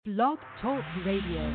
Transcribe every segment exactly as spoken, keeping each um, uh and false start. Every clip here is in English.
Blog Talk Radio.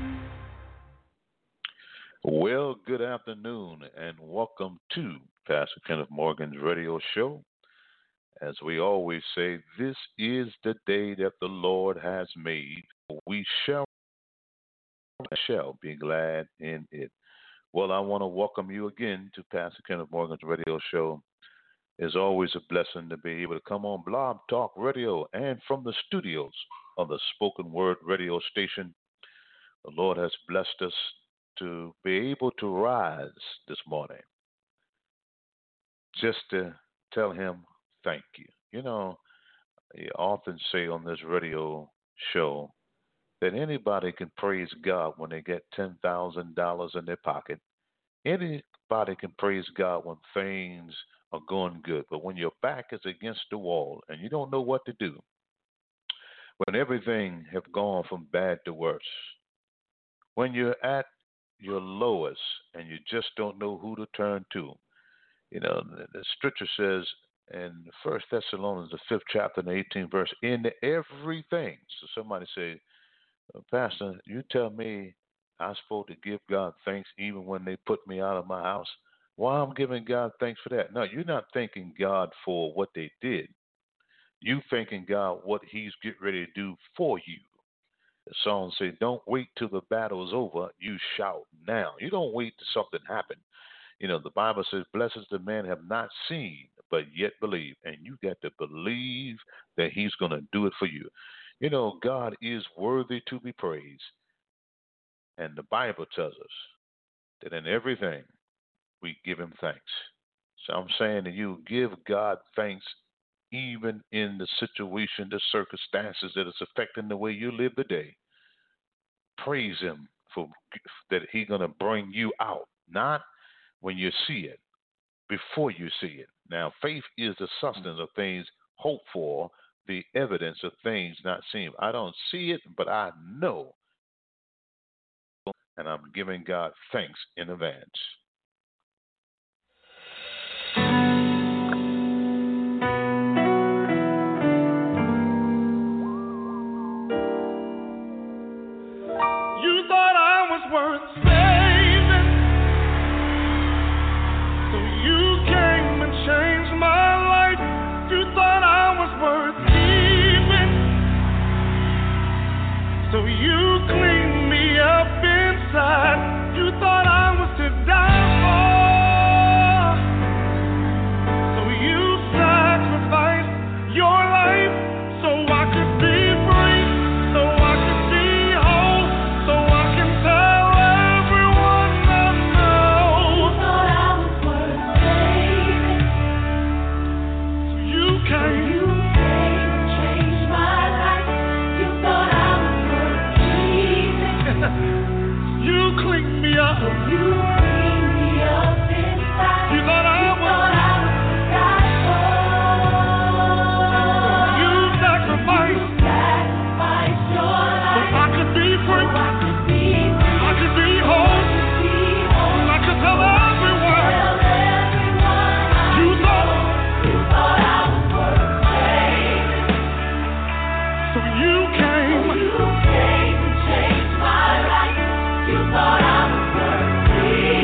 Well, good afternoon and welcome to Pastor Kenneth Morgan's radio show. As we always say, this is the day that the Lord has made. We shall, shall be glad in it. Well, I want to welcome you again to Pastor Kenneth Morgan's radio show. It's always a blessing to be able to come on Blog Talk Radio and from the studios of the Spoken Word radio station. The Lord has blessed us to be able to rise this morning just to tell him thank you. You know, I often say on this radio show that anybody can praise God when they get ten thousand dollars in their pocket. Anybody can praise God when things are going good. But when your back is against the wall and you don't know what to do, when everything have gone from bad to worse, when you're at your lowest and you just don't know who to turn to. You know, the, the scripture says in First Thessalonians, the fifth chapter and the eighteenth verse, in everything. So somebody say, Pastor, you tell me I'm supposed to give God thanks even when they put me out of my house. Why I'm giving God thanks for that? No, you're not thanking God for what they did. You thanking God what he's getting ready to do for you. The song says, don't wait till the battle is over. You shout now. You don't wait till something happens. You know, the Bible says, blessed is the man have not seen, but yet believe. And you got to believe that he's going to do it for you. You know, God is worthy to be praised. And the Bible tells us that in everything we give him thanks. So I'm saying to you, give God thanks even in the situation, the circumstances that is affecting the way you live today. Praise him for that he's going to bring you out, not when you see it, before you see it. Now, faith is the substance of things hoped for, the evidence of things not seen. I don't see it, but I know, and I'm giving God thanks in advance. Worth saving, so you came and changed my life. You thought I was worth keeping, so you cleaned me up inside. You thought I was to die for, so you sacrificed your life so I could be free, so I could be whole, so I can tell. You came and changed my life. You thought I was worth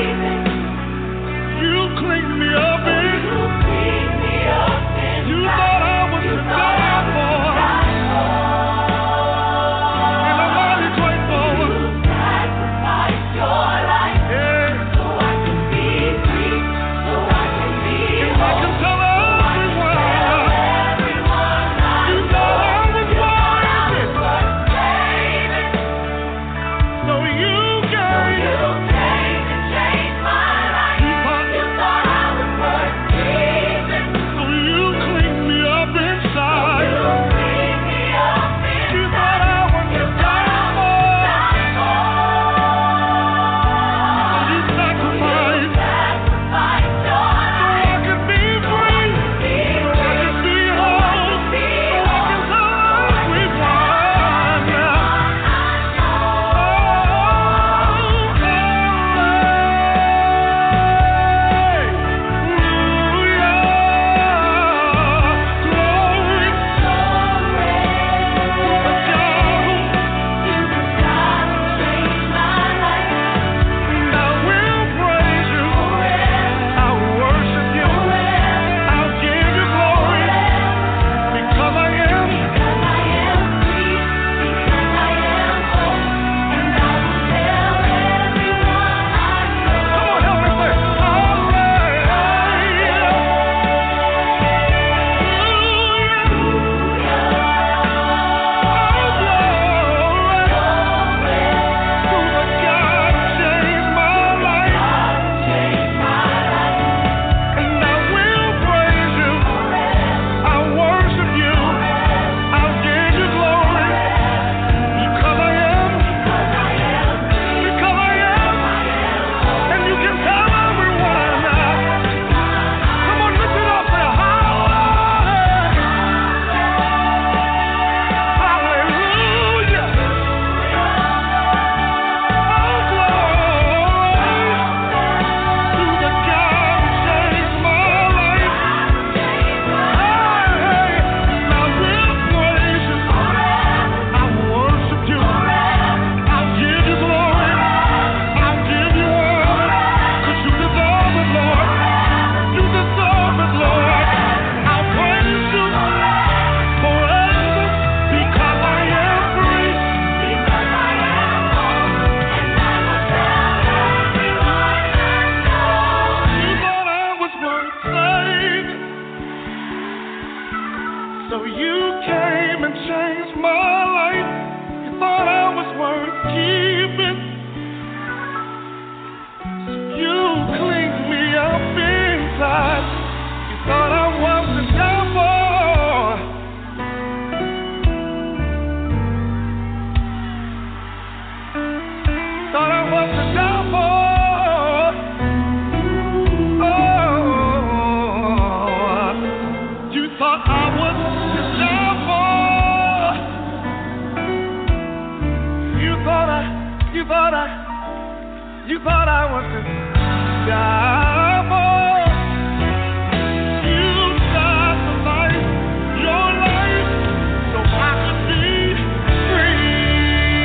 You thought I, you thought I was to die for. You sacrificed your life so I could be free.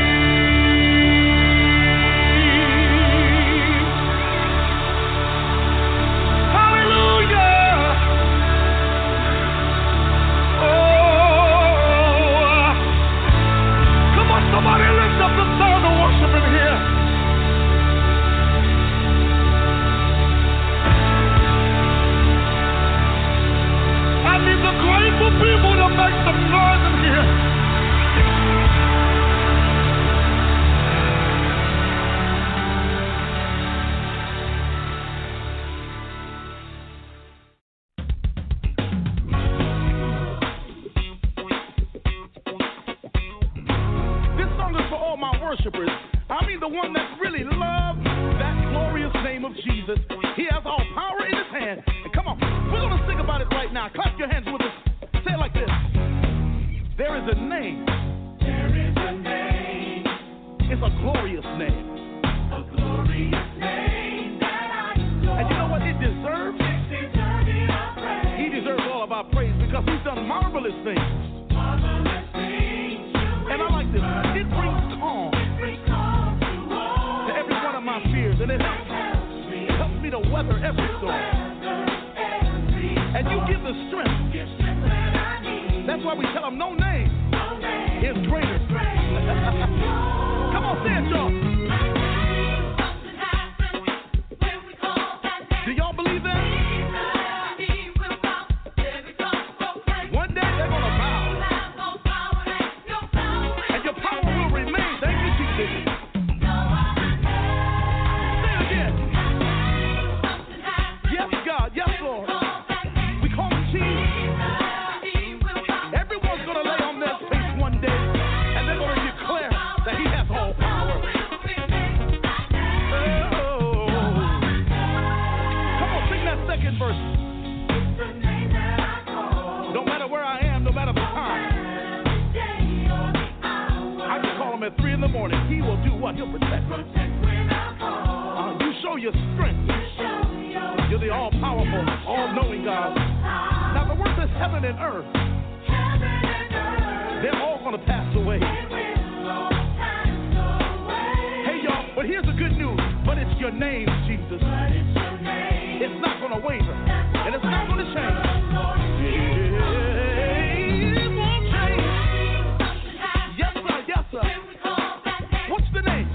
Hallelujah. Oh, come on, somebody lift up the sound of worship in here. I need the grateful people to make some noise in here. This song is for all my worshipers. I mean the one that really loves that glorious name of Jesus. He has all power in his hand. And come on, we're going to sing about it right now. Clap your hands with us. Say it like this. There is a name. There is a name. It's a glorious name. A glorious name that I adore. And you know what it deserves? It deserves our praise. He deserves all of our praise because he's done marvelous things. Marvelous things. And I like this. It brings calm. It brings calm to all. To every one of my fears. And it helps me. It helps me to weather every storm. And you give the strength. That's why we tell them no name, no name is greater. Come on, say it, y'all. Do y'all believe that? One day they're going to bow. And your power will remain. Thank you, Jesus. Say it again. Yes, God. Yes, Lord. We call him Jesus. Everyone's going to lay on their face one day, and they're going to declare that he has all power. Oh. Come on, sing that second verse. No matter where I am, no matter the time, I can call him at three in the morning. He will do what? He'll protect me. Uh, you show your strength. You're the all-powerful, all-knowing God. Now, the word says heaven and earth. They're all going to pass away. Hey, y'all, but here's the good news. But it's your name, Jesus. It's not going to waver. And it's not going to change. It won't change. Yes, sir. Yes, sir. What's the name?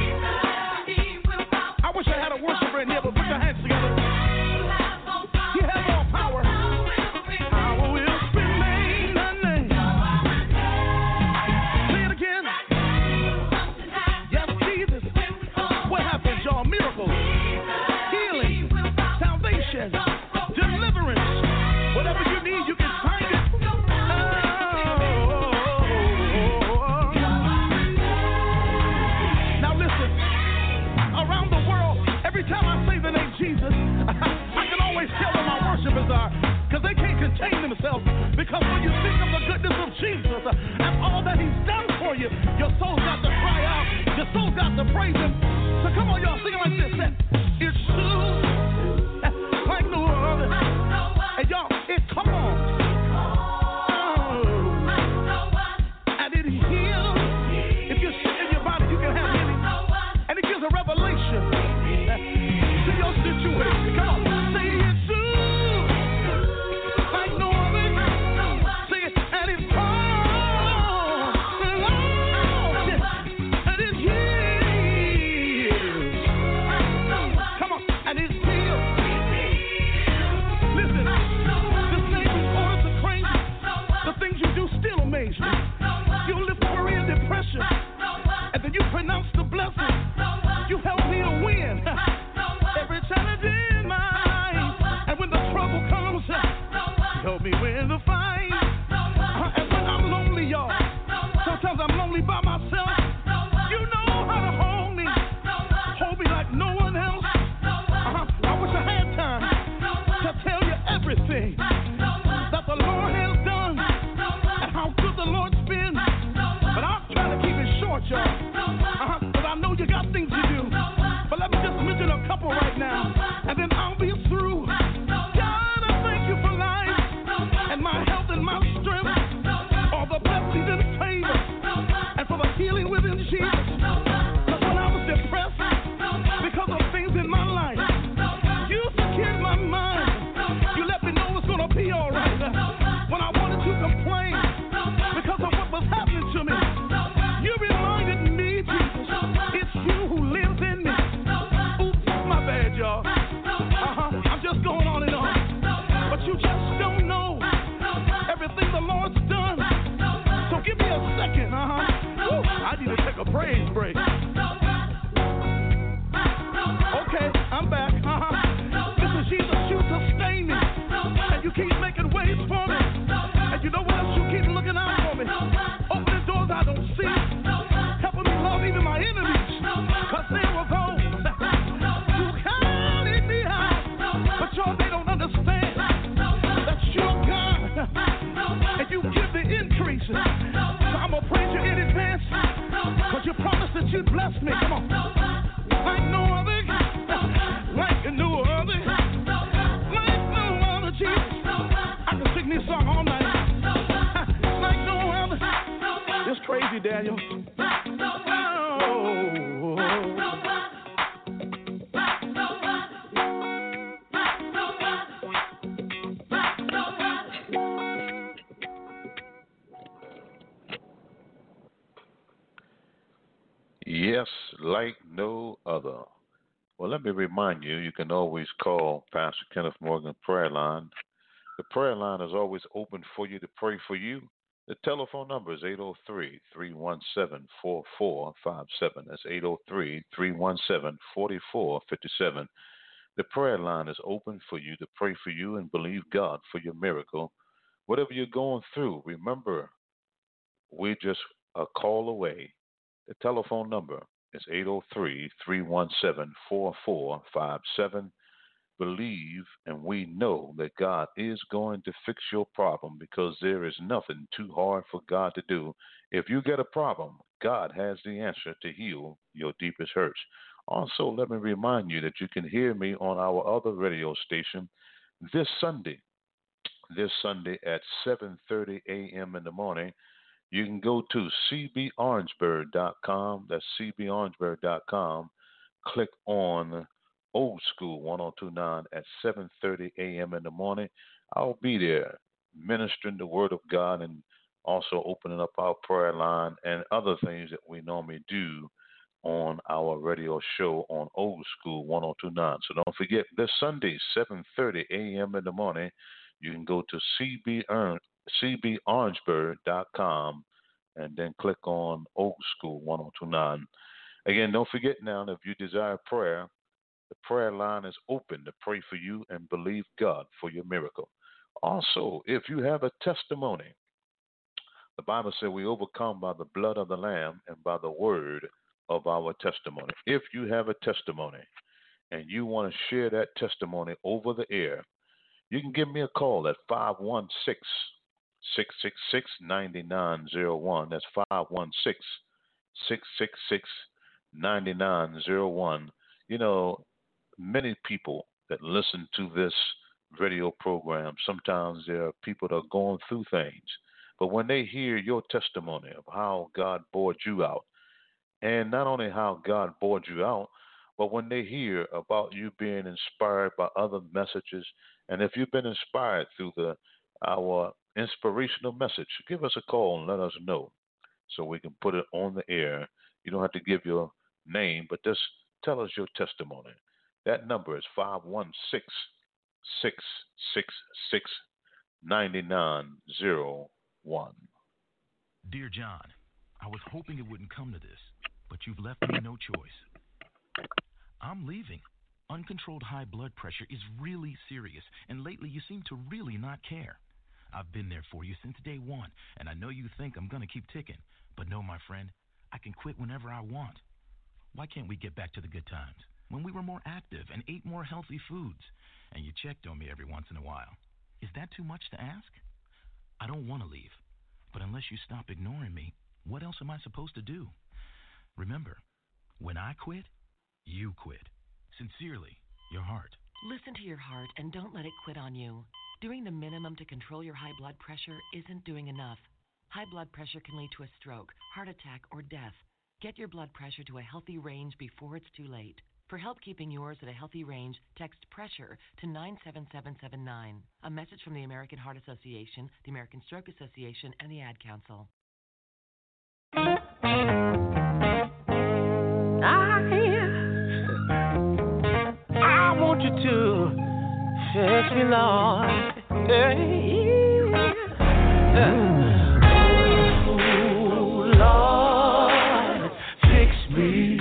I wish I had a worshiper in here, but put your hands together. He has all power. Power will remain unnamed. Say it again. Yes, Jesus. What happens, y'all? Miracles, healing, salvation, deliverance. Whatever you need, you can find it. Oh. Now listen. Around the world, every time I say the name Jesus, I can always tell where my worshipers are, because they can't contain themselves. Because when you think of the goodness of Jesus and all that he's done for you, your soul's got to cry out. Your soul's got to praise him. So come on, y'all, sing it like this. It's true, like no other. And y'all, it come on. And it heals. If you're sick in your body, you can have healing. And it gives a revelation to your situation. Come on, say it's true, like no other. Say it, and it's calm, and long, and it heals. blessed me. Come on. Like no other. Like no other. Like no other, Jesus. I can sing this song all night. Like no other. It's crazy, Daniel. Yes, like no other. Well, let me remind you, you can always call Pastor Kenneth Morgan Prayer Line. The prayer line is always open for you to pray for you. The telephone number is eight oh three, three one seven, four four five seven. That's eight oh three, three one seven, four four five seven. The prayer line is open for you to pray for you and believe God for your miracle. Whatever you're going through, remember, we're just a call away. The telephone number is eight oh three, three one seven, four four five seven. Believe, and we know that God is going to fix your problem because there is nothing too hard for God to do. If you get a problem, God has the answer to heal your deepest hurts. Also, let me remind you that you can hear me on our other radio station this Sunday. This Sunday at seven thirty a.m. in the morning. You can go to c b orangeburg dot com. That's c b orangeburg dot com. Click on Old School one oh two point nine at seven thirty a.m. in the morning. I'll be there ministering the Word of God and also opening up our prayer line and other things that we normally do on our radio show on Old School one oh two point nine. So don't forget, this Sunday, seven thirty a.m. in the morning, you can go to c b orangeburg dot com and then click on Old School one oh two point nine. Again, don't forget now, if you desire prayer, the prayer line is open to pray for you and believe God for your miracle. Also, if you have a testimony, the Bible says we overcome by the blood of the Lamb and by the word of our testimony. If you have a testimony and you want to share that testimony over the air, you can give me a call at five one six, six six six, nine nine zero one. That's five one six, six six six, nine nine zero one. You know, many people that listen to this radio program, sometimes there are people that are going through things. But when they hear your testimony of how God brought you out, and not only how God brought you out, but when they hear about you being inspired by other messages, and if you've been inspired through the our inspirational message, give us a call and let us know so we can put it on the air. You don't have to give your name, but just tell us your testimony. That number is five one six, six six six, nine nine zero one. Dear John, I was hoping it wouldn't come to this, but you've left me no choice. I'm leaving. Uncontrolled high blood pressure is really serious, and lately you seem to really not care. I've been there for you since day one, and I know you think I'm going to keep ticking, but no, my friend, I can quit whenever I want. Why can't we get back to the good times, when we were more active and ate more healthy foods, and you checked on me every once in a while? Is that too much to ask? I don't want to leave, but unless you stop ignoring me, what else am I supposed to do? Remember, when I quit, you quit. Sincerely, your heart. Listen to your heart and don't let it quit on you. Doing the minimum to control your high blood pressure isn't doing enough. High blood pressure can lead to a stroke, heart attack, or death. Get your blood pressure to a healthy range before it's too late. For help keeping yours at a healthy range, text PRESSURE to nine seven seven seven nine. A message from the American Heart Association, the American Stroke Association, and the Ad Council. I want you to fix me, Lord. Hey, oh, Lord, fix me.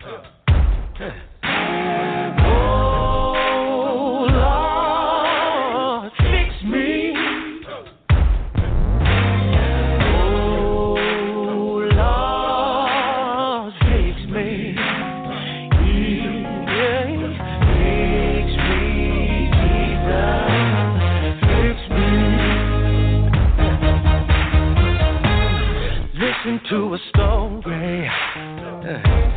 Oh, Lord, fix me. Oh, Lord, fix me. To a story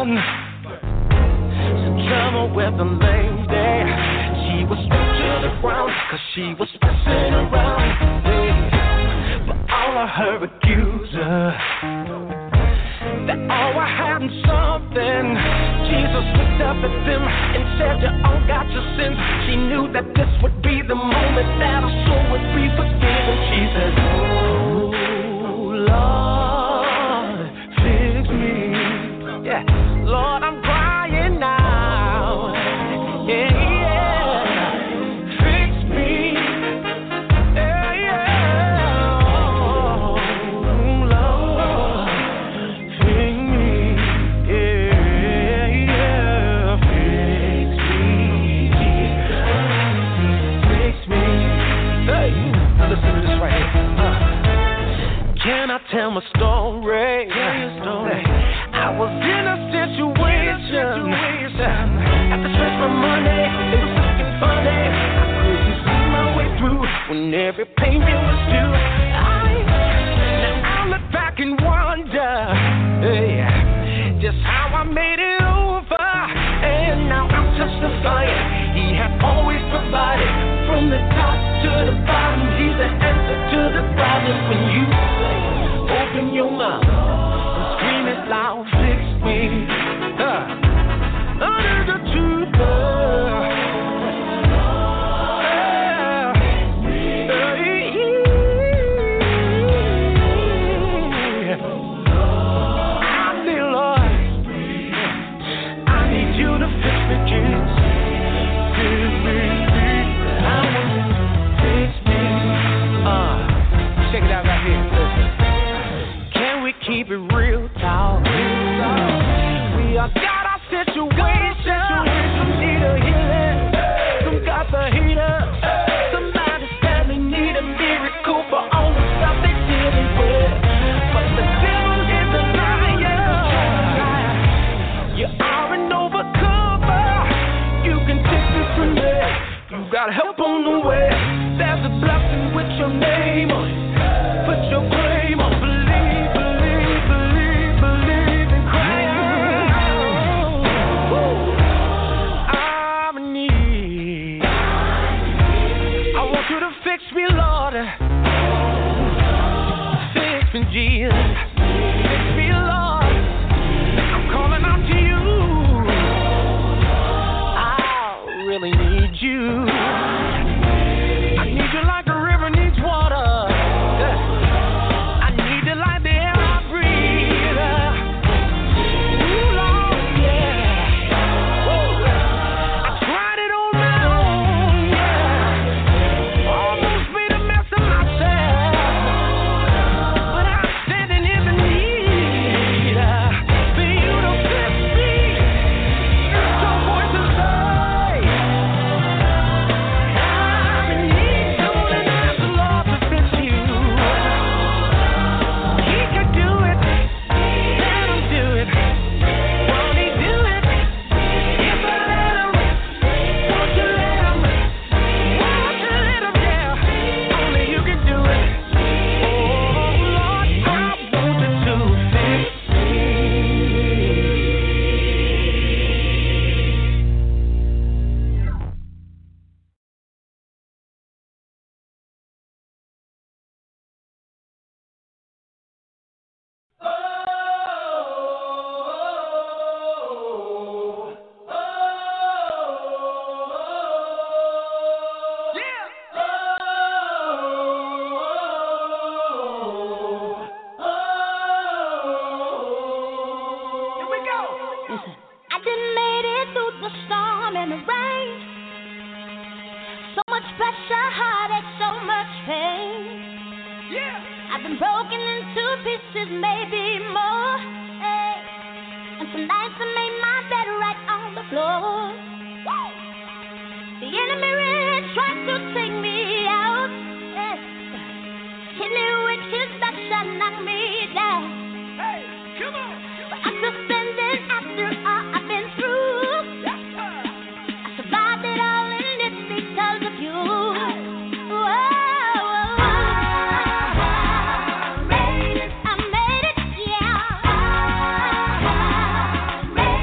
found some trouble with a lady. She was stripped to the ground, cause she was messing around. Hey, but all of her accusers, they all were having something. Jesus looked up at them and said, you all got your sins. She knew that this would be the moment that her soul would be forgiven. She said, oh, Lord, fix me. Yeah, Lord, I'm crying now. Yeah, yeah, fix me. Yeah, yeah, oh, Lord, fix me. Yeah, yeah, fix me. Fix me. Hey, now listen to this right here. Uh, can I tell my story? Tell your story. I was in a situation. At the church for Monday, it was looking funny. I couldn't see my way through when every payment was due. I, now I look back and wonder, hey, just how I made it over. And now I'm testifying. He had always provided from the top to the bottom. He's the answer to the problem. When you say, open your mouth and scream it loud, fix me. Uh, under the truth. Uh, yeah. I say, Lord, I need you to fix me, Jesus. Fix me, I want you to fix me. Uh, check it out right here. Listen. Can we keep it real talk? We all got our situation. Some need a healing, some got the heater. Somebody's family need a miracle for all the stuff they dealing with. But the devil is a liar. You are an overcomer. You can take this from there. You got help on the way. There's a blessing with your name on it. Put your claim on. Believe, believe, believe, believe and cry out. Woo. I'm in need. I want you to fix me, Lord. Fix me, Jesus. Fix me, Lord. I'm calling out to you. I really need you. I need you like a river needs water. I need you like the air I breathe. Ooh, Lord, yeah. Woo. I tried it on my own, yeah. Almost made a mess of myself. But I'm standing in the need for you to fix me. Lift your voice and say, I'm in need. Don't ask the Lord to fix you. He could do it. Let him do it. Won't he do it? If I let him, won't you let him? Won't you let him? Yeah, only you can do it. Oh Lord, I want you to fix me. I done made it through the storm and the rain. So much pressure, heartache, so much pain. Yeah. I've been broken into pieces, maybe more. Hey. And some nights I made my bed right on the floor. Woo. The enemy really tried to take me out. Hey. Hit me with his back shot, knock me down. Hey, come on. But I still standing after all I've been through. I survived it all and it's because of you. Whoa. I made it, I made it, yeah. I made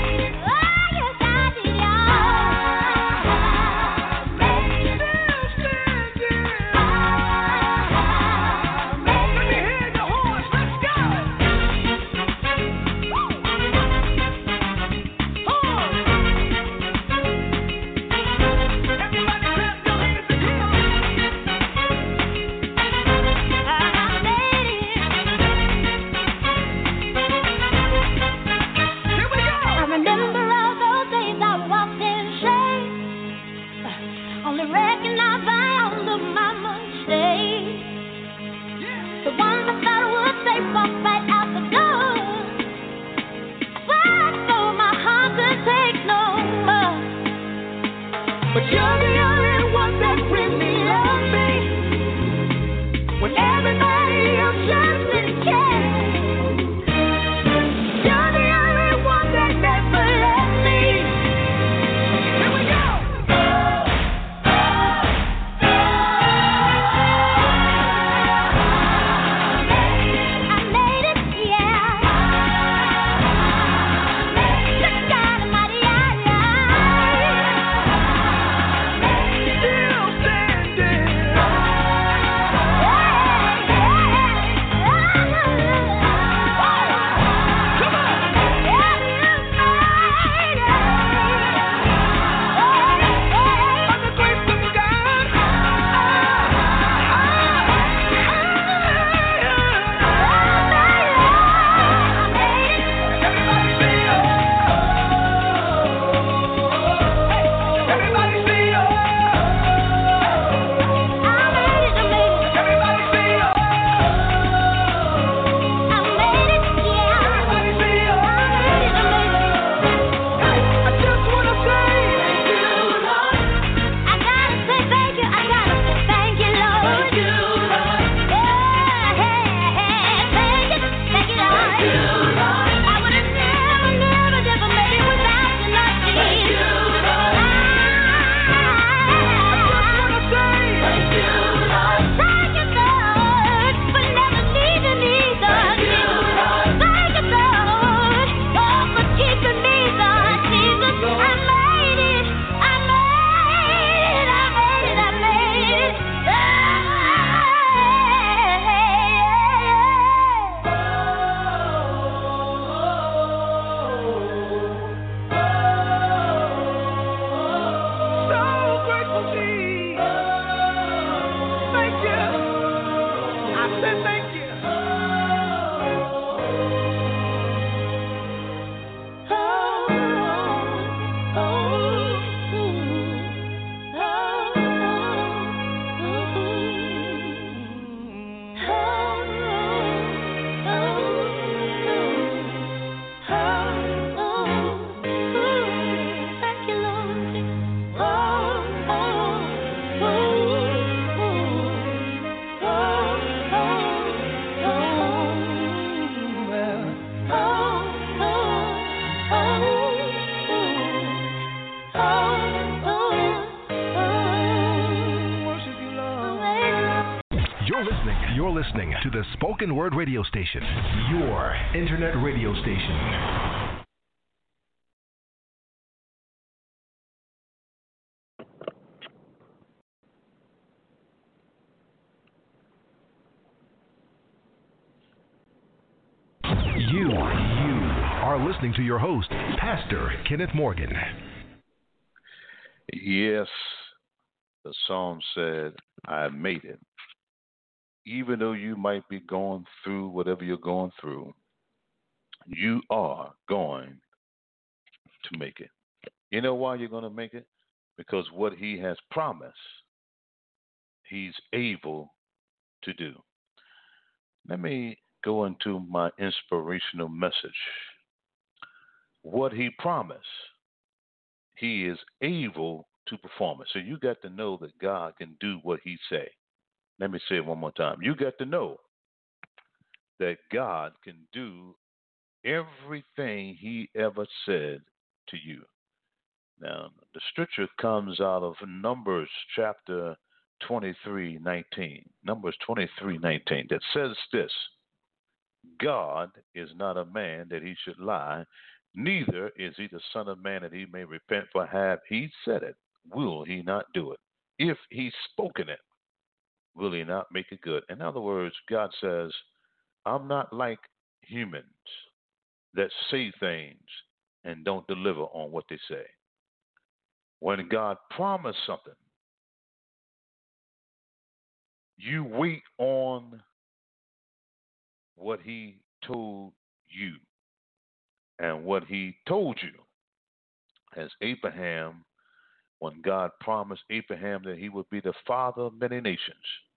to the Spoken Word Radio Station, your internet radio station. You, you are listening to your host, Pastor Kenneth Morgan. Yes, the psalm said, I made it. Even though you might be going through whatever you're going through, you are going to make it. You know why you're going to make it? Because what he has promised, he's able to do. Let me go into my inspirational message. What he promised, he is able to perform it. So you got to know that God can do what he say. Let me say it one more time. You got to know that God can do everything he ever said to you. Now, the scripture comes out of Numbers chapter twenty-three nineteen. Numbers twenty-three nineteen that says this: God is not a man that he should lie, neither is he the son of man that he may repent. For have he said it, will he not do it? If he's spoken it, will he not make it good? In other words, God says, I'm not like humans that say things and don't deliver on what they say. When God promised something, you wait on what he told you. And what he told you, as Abraham, when God promised Abraham that he would be the father of many nations,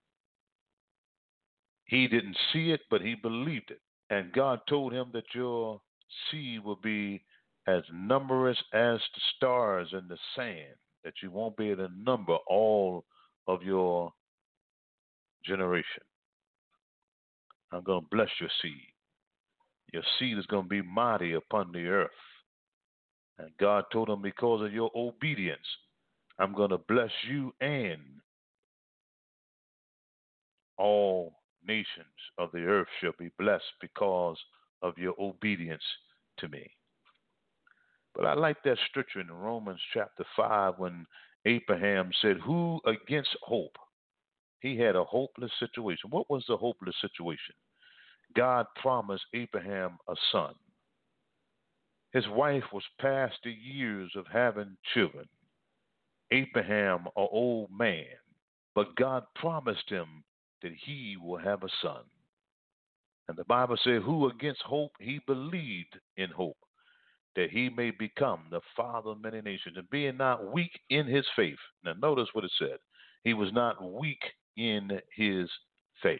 he didn't see it, but he believed it. And God told him that your seed will be as numerous as the stars in the sand, that you won't be able to number all of your generation. I'm going to bless your seed. Your seed is going to be mighty upon the earth. And God told him, because of your obedience, I'm going to bless you and all nations of the earth shall be blessed because of your obedience to me. But I like that scripture in Romans chapter five when Abraham said, who against hope? He had a hopeless situation. What was the hopeless situation? God promised Abraham a son. His wife was past the years of having children. Abraham, an old man, but God promised him that he will have a son. And the Bible said, who against hope, he believed in hope, that he may become the father of many nations, and being not weak in his faith. Now notice what it said. He was not weak in his faith.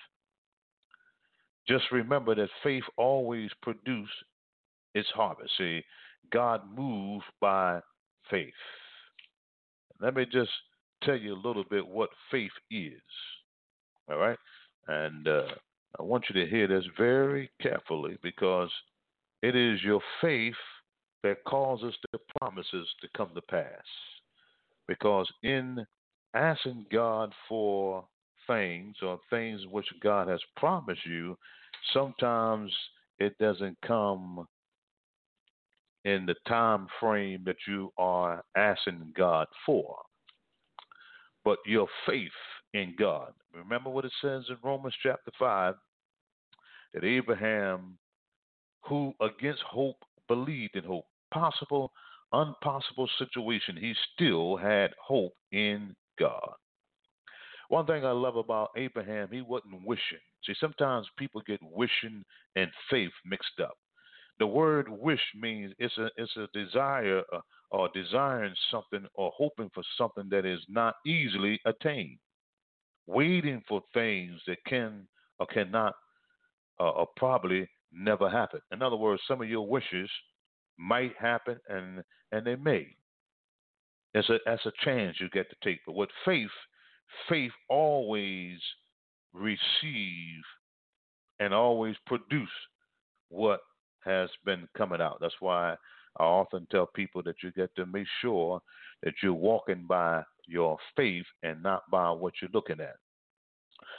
Just remember that faith always produces its harvest. See, God moved by faith. Let me just tell you a little bit what faith is. All right? And uh, I want you to hear this very carefully, because it is your faith that causes the promises to come to pass. Because in asking God for things or things which God has promised you, sometimes it doesn't come in the time frame that you are asking God for. But your faith in God. Remember what it says in Romans chapter five, that Abraham, who against hope believed in hope, possible, impossible situation, he still had hope in God. One thing I love about Abraham, he wasn't wishing. See, sometimes people get wishing and faith mixed up. The word wish means it's a it's a desire uh, or desiring something or hoping for something that is not easily attained. Waiting for things that can or cannot uh, or probably never happen. In other words, some of your wishes might happen and and they may. It's a that's a chance you get to take. But with faith, faith always receive and always produce what has been coming out. That's why I often tell people that you get to make sure that you're walking by your faith and not by what you're looking at.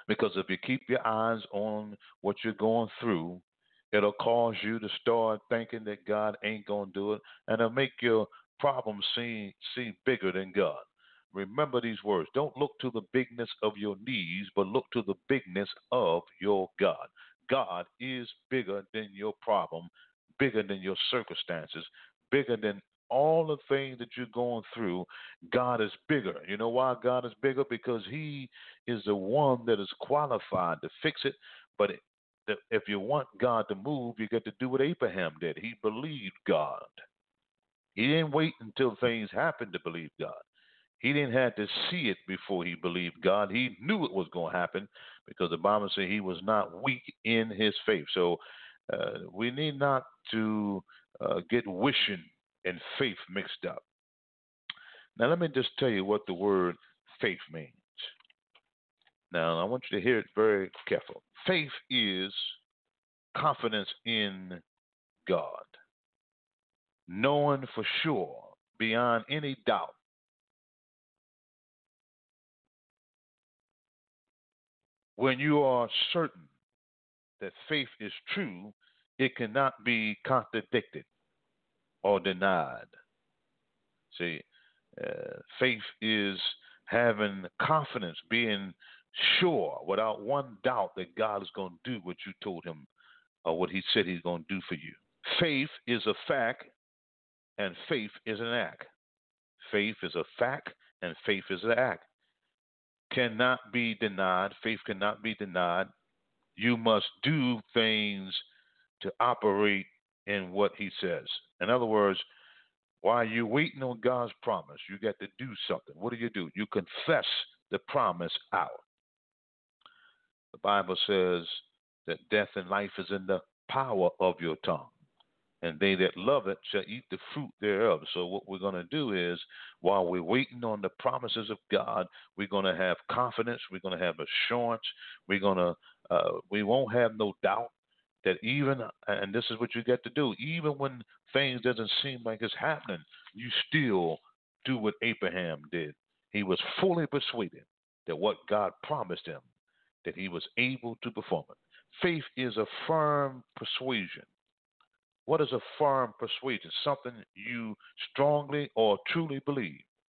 Because if you keep your eyes on what you're going through, it'll cause you to start thinking that God ain't going to do it, and it'll make your problem seem, seem bigger than God. Remember these words. Don't look to the bigness of your needs, but look to the bigness of your God. God is bigger than your problem, bigger than your circumstances, bigger than all the things that you're going through. God is bigger. You know why God is bigger? Because he is the one that is qualified to fix it. But it, the, if you want God to move, you got to do what Abraham did. He believed God. He didn't wait until things happened to believe God. He didn't have to see it before he believed God. He knew it was going to happen because the Bible says he was not weak in his faith. So uh, we need not to uh, get wishing and faith mixed up. Now, let me just tell you what the word faith means. Now, I want you to hear it very careful. Faith is confidence in God, knowing for sure, beyond any doubt, when you are certain that faith is true, it cannot be contradicted or denied. See, uh, faith is having confidence, being sure without one doubt that God is going to do what you told him or what he said he's going to do for you. Faith is a fact and faith is an act. Faith is a fact and faith is an act. Cannot be denied. Faith cannot be denied. You must do things to operate in what he says. In other words, while you're waiting on God's promise, you got to do something. What do you do? You confess the promise out. The Bible says that death and life is in the power of your tongue, and they that love it shall eat the fruit thereof. So what we're going to do is, while we're waiting on the promises of God, we're going to have confidence, we're going to have assurance, we're going to, uh, we won't have no doubt that even, and this is what you got to do, even when things doesn't seem like it's happening, you still do what Abraham did. He was fully persuaded that what God promised him, that he was able to perform it. Faith is a firm persuasion. What is a firm persuasion? Something you strongly or truly believe.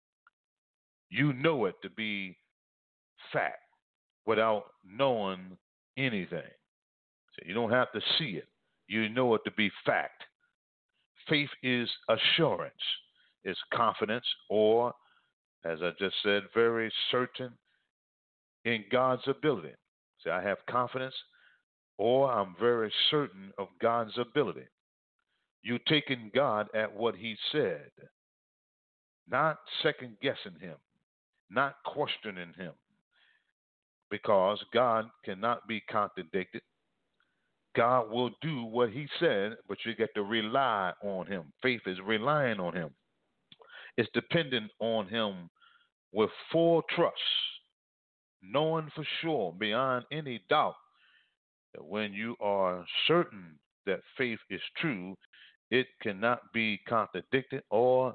You know it to be fact without knowing anything. So you don't have to see it. You know it to be fact. Faith is assurance, is confidence, or, as I just said, very certain in God's ability. See, I have confidence, or I'm very certain of God's ability. You're taking God at what he said, not second guessing him, not questioning him, because God cannot be contradicted. God will do what he said, but you get to rely on him. Faith is relying on him. It's dependent on him with full trust, knowing for sure, beyond any doubt, that when you are certain that faith is true, it cannot be contradicted or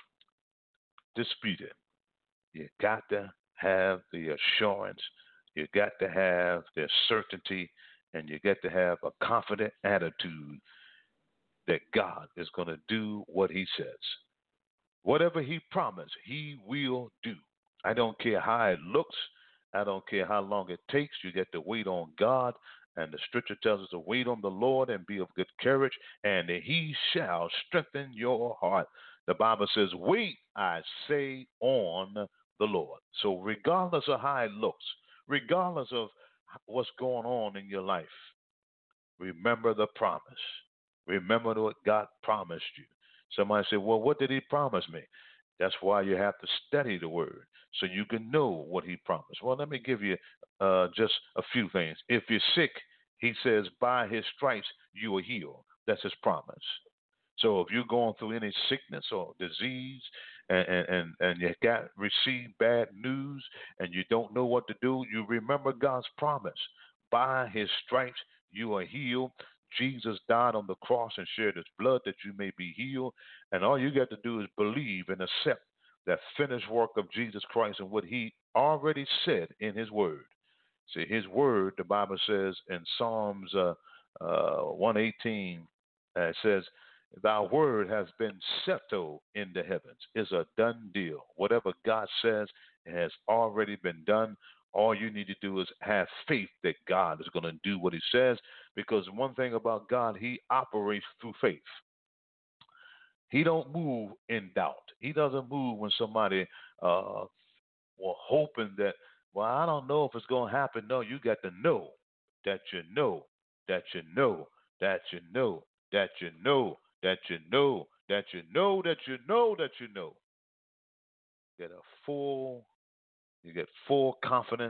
disputed. You got to have the assurance. You got to have the certainty, and you got to have a confident attitude that God is going to do what he says. Whatever he promised, he will do. I don't care how it looks. I don't care how long it takes. You get to wait on God. And the scripture tells us to wait on the Lord and be of good courage, and he shall strengthen your heart. The Bible says, wait, I say, on the Lord. So regardless of how it looks, regardless of what's going on in your life, remember the promise. Remember what God promised you. Somebody say, well, what did he promise me? That's why you have to study the word so you can know what he promised. Well, let me give you uh, just a few things. If you're sick, he says, by his stripes you are healed. That's his promise. So if you're going through any sickness or disease and, and, and you got received bad news and you don't know what to do, you remember God's promise. By his stripes you are healed. Jesus died on the cross and shed his blood that you may be healed. And all you got to do is believe and accept that finished work of Jesus Christ and what he already said in his word. See, his word, the Bible says in Psalms uh, uh, one eighteen, uh, it says, thy word has been settled in the heavens. It's a done deal. Whatever God says has already been done. All you need to do is have faith that God is going to do what he says, because one thing about God, he operates through faith. He don't move in doubt. He doesn't move when somebody uh, were hoping that, well, I don't know if it's going to happen. No, you got to know that you know, that you know, that you know, that you know, that you know, that you know, that you know, that you know. Get a full, you get full confidence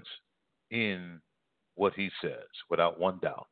in what he says without one doubt.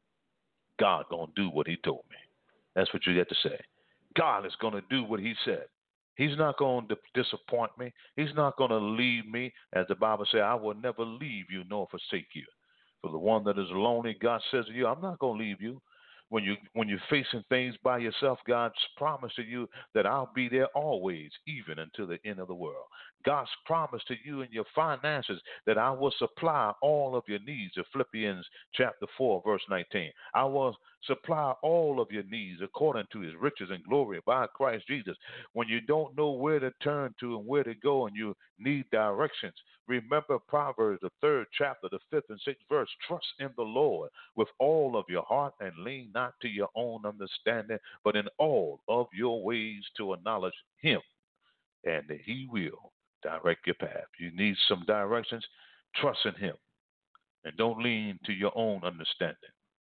God gonna do what he told me. That's what you get to say. God is gonna do what he said. He's not going to disappoint me. He's not going to leave me. As the Bible says, I will never leave you nor forsake you. For the one that is lonely, God says to you, I'm not going to leave you. When you when you're facing things by yourself, God's promise to you that I'll be there always, even until the end of the world. God's promise to you in your finances that I will supply all of your needs. In Philippians chapter four, verse nineteen. I will supply all of your needs according to his riches and glory by Christ Jesus. When you don't know where to turn to and where to go and you need directions, remember Proverbs, the third chapter, the fifth and sixth verse. Trust in the Lord with all of your heart and lean not to your own understanding, but in all of your ways to acknowledge him, and he will direct your path. You need some directions, trust in him, and don't lean to your own understanding.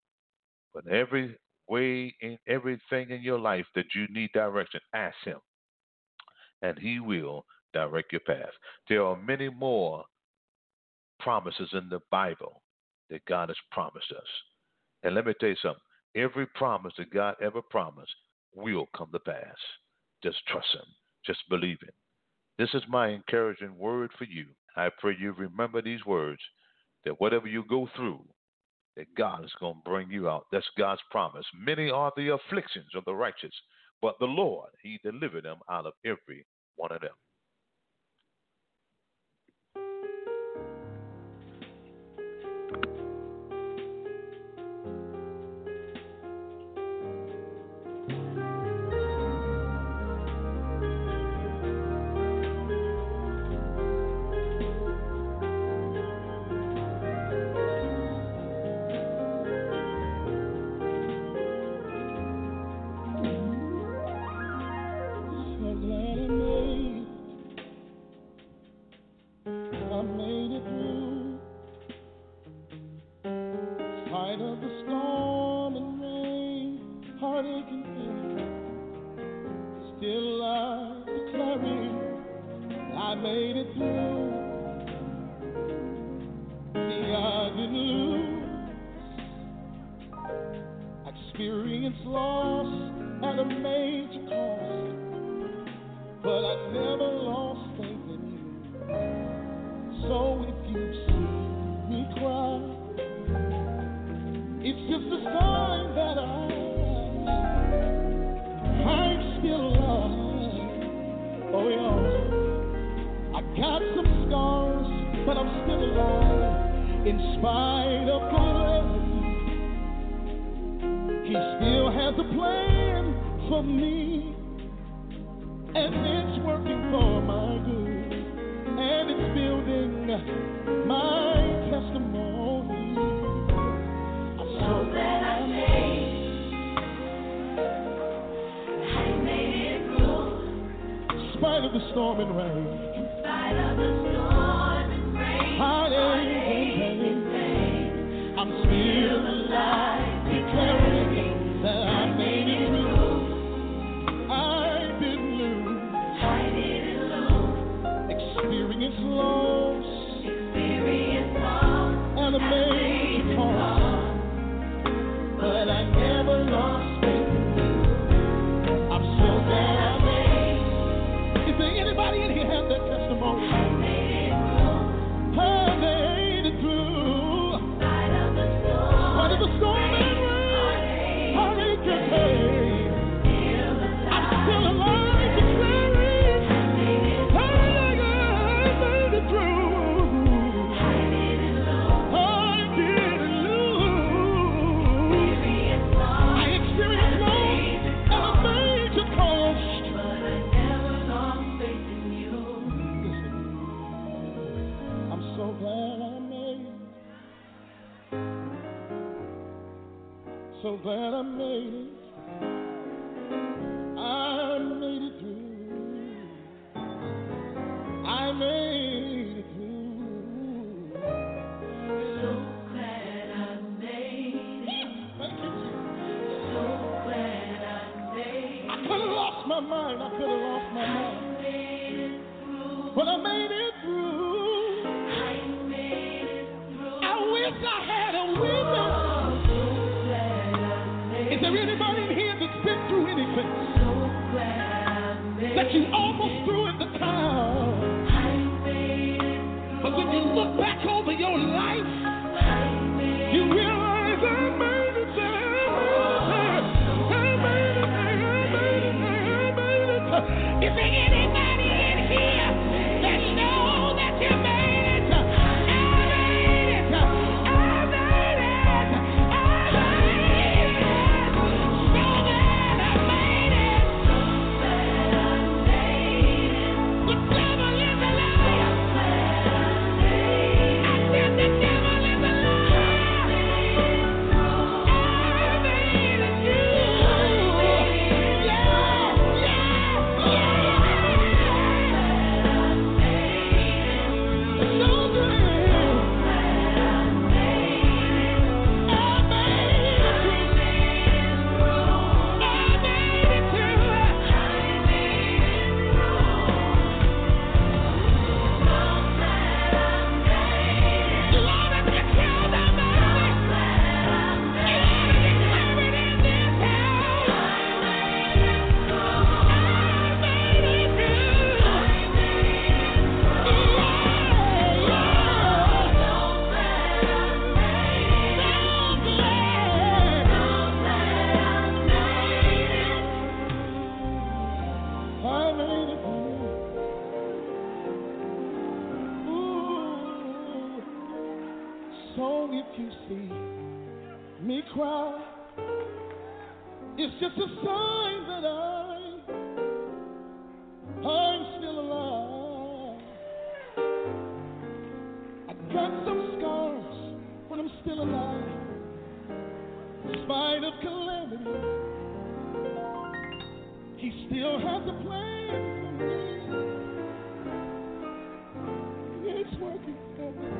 But every way, in everything in your life that you need direction, ask him, and he will direct your path. There are many more promises in the Bible that God has promised us. And let me tell you something. Every promise that God ever promised will come to pass. Just trust him. Just believe it. This is my encouraging word for you. I pray you remember these words, that whatever you go through, that God is going to bring you out. That's God's promise. Many are the afflictions of the righteous, but the Lord, he delivered them out of every one of them. Anybody in here have that so glad I made it. I made it through. I made it through. So glad I made it. Thank you, Jesus. So glad I made it. I could have lost my mind. I could have lost my mind. I made it through. But I made it through. I made it through. I wish I had a witness. Is there anybody in here that's been through anything? So glad that you almost threw in the towel. I made it. But when you look back over your life, you realize I made it. I made it. I made it. I made it. I made it. Is there anybody in here that knows that you made it? I made it. I made it. I made it. It's just a sign that I, I'm still alive. I've got some scars, but I'm still alive. In spite of calamity, He still has a plan for me. It's working for me.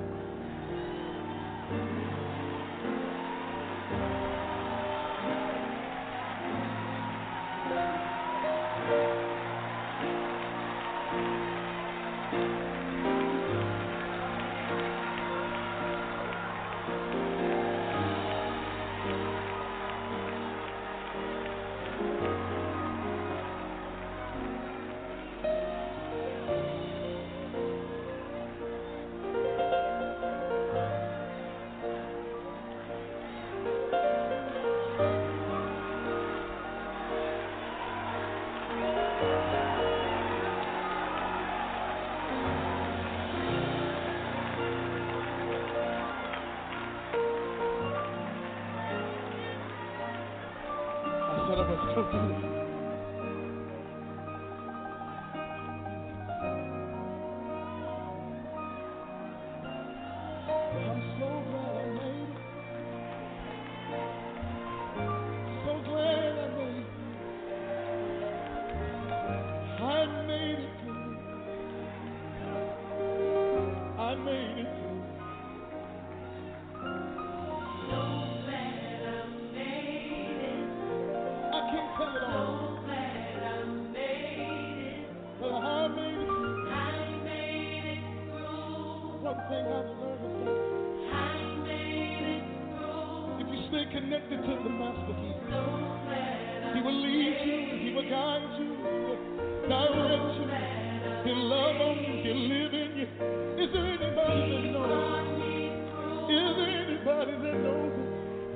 Connected to the Master, He, he will lead you, He will guide you, direct you, He'll love on you, He'll live in you. Is there anybody that knows? Is there anybody that knows it?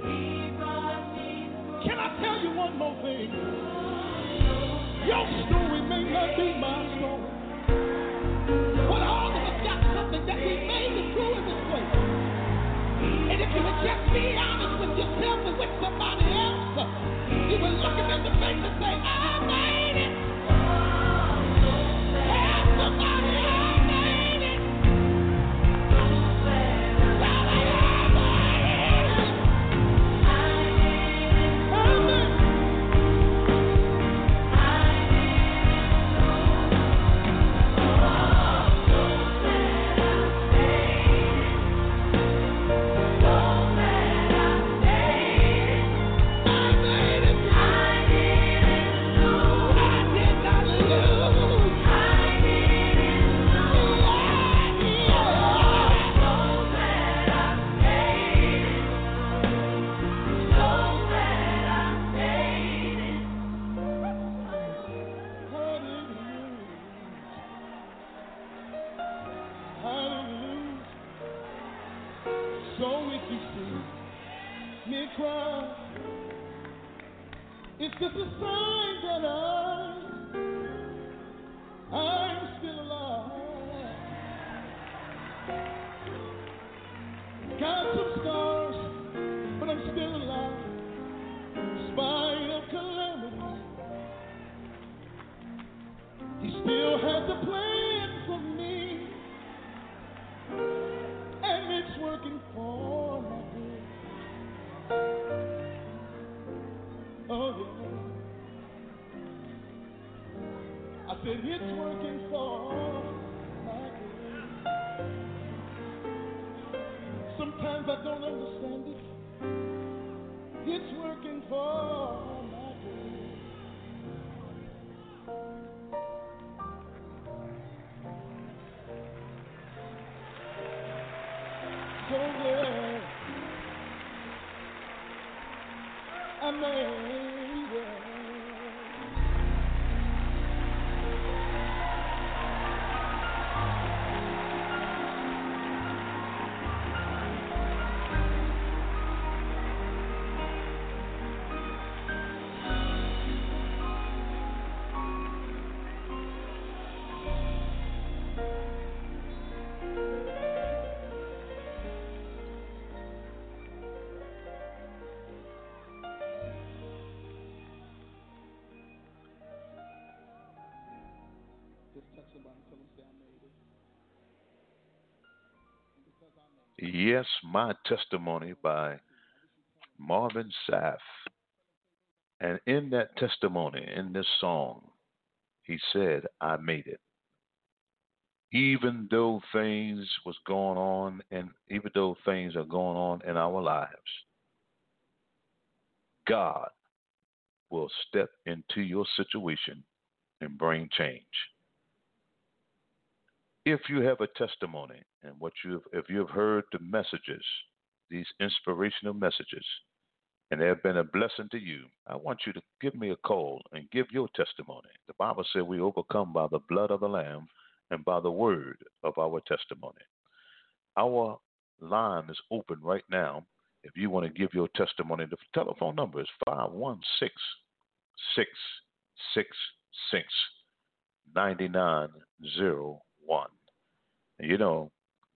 Can I tell you one more thing? Your story may not be my story, but all of us got something that we made it through in this place. And if you would just be honest with yourself and with somebody else, you will look them in the face and say, I made it. Tell somebody I made it. Tell me I made it. I made it. You see me cry. It's just a sign that I, I'm still alive. Got some scars, but I'm still alive. In spite of calamity, He still has a plan for me, and it's working for my good. Oh yeah, I said it's working for my good. Sometimes I don't understand it. It's working for my good. So glad I made it. Yes, My Testimony by Marvin Sapp. And in that testimony, in this song, he said, I made it. Even though things was going on, and even though things are going on in our lives, God will step into your situation and bring change. If you have a testimony and what you if you have heard the messages, these inspirational messages, and they have been a blessing to you, I want you to give me a call and give your testimony. The Bible said we overcome by the blood of the Lamb and by the word of our testimony. Our line is open right now. If you want to give your testimony, the telephone number is five one six, six six six, nine nine zero one. And you know,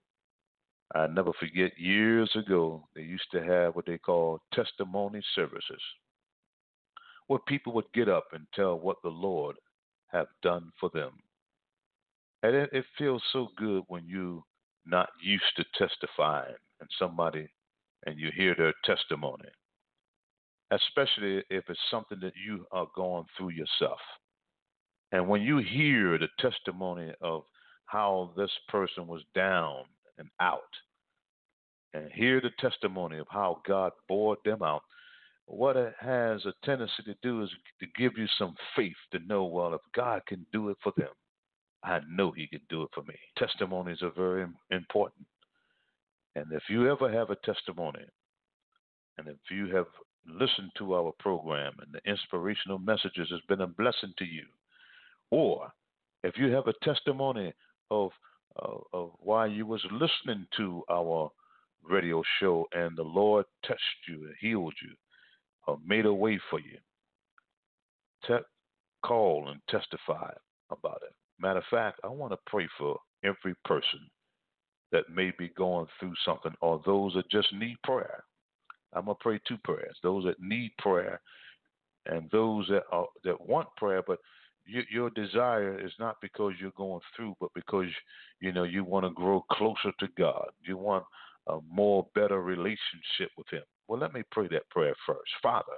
I never forget years ago, they used to have what they call testimony services, where people would get up and tell what the Lord have done for them. And it, it feels so good when you're not used to testifying and somebody and you hear their testimony, especially if it's something that you are going through yourself. And when you hear the testimony of how this person was down and out, and hear the testimony of how God bore them out, what it has a tendency to do is to give you some faith to know, well, if God can do it for them, I know He can do it for me. Testimonies are very important. And if you ever have a testimony, and if you have listened to our program and the inspirational messages has been a blessing to you, or if you have a testimony of uh, of why you was listening to our radio show and the Lord touched you and healed you or made a way for you, te- call and testify about it. Matter of fact, I want to pray for every person that may be going through something or those that just need prayer. I'm going to pray two prayers. Those that need prayer and those that are, that want prayer, but you, your desire is not because you're going through, but because, you know, you want to grow closer to God. You want a more better relationship with Him. Well, let me pray that prayer first. Father,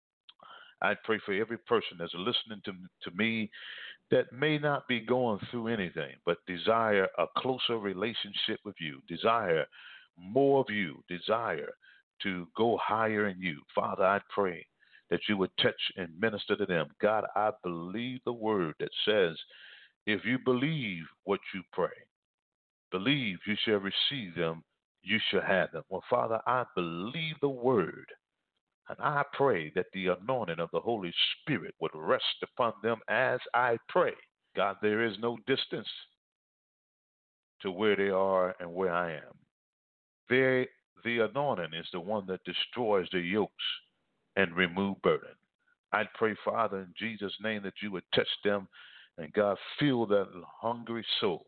I pray for every person that's listening to, to me that may not be going through anything, but desire a closer relationship with you, desire more of you, desire to go higher in you. Father, I pray that you would touch and minister to them. God, I believe the word that says, if you believe what you pray, believe you shall receive them, you shall have them. Well, Father, I believe the word, and I pray that the anointing of the Holy Spirit would rest upon them as I pray. God, there is no distance to where they are and where I am. They the anointing is the one that destroys the yokes and remove burden. I pray, Father, in Jesus' name, that you would touch them and, God, fill that hungry soul.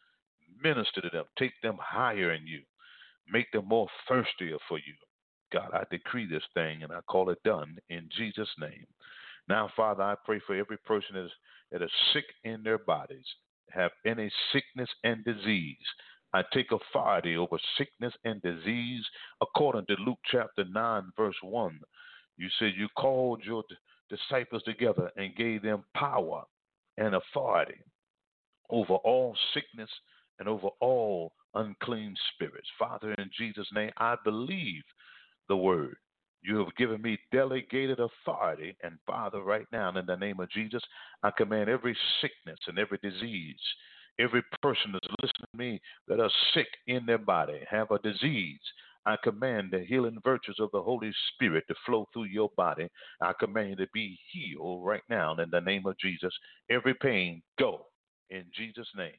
Minister to them. Take them higher in you. Make them more thirstier for you. God, I decree this thing and I call it done in Jesus' name. Now, Father, I pray for every person that is, that is sick in their bodies, have any sickness and disease. I take authority over sickness and disease according to Luke chapter nine, verse one. You said you called your d- disciples together and gave them power and authority over all sickness and over all unclean spirits. Father, in Jesus' name, I believe the word. You have given me delegated authority, and Father, right now, in the name of Jesus, I command every sickness and every disease, every person that's listening to me that are sick in their body, have a disease, I command the healing virtues of the Holy Spirit to flow through your body. I command you to be healed right now in the name of Jesus. Every pain, go in Jesus' name.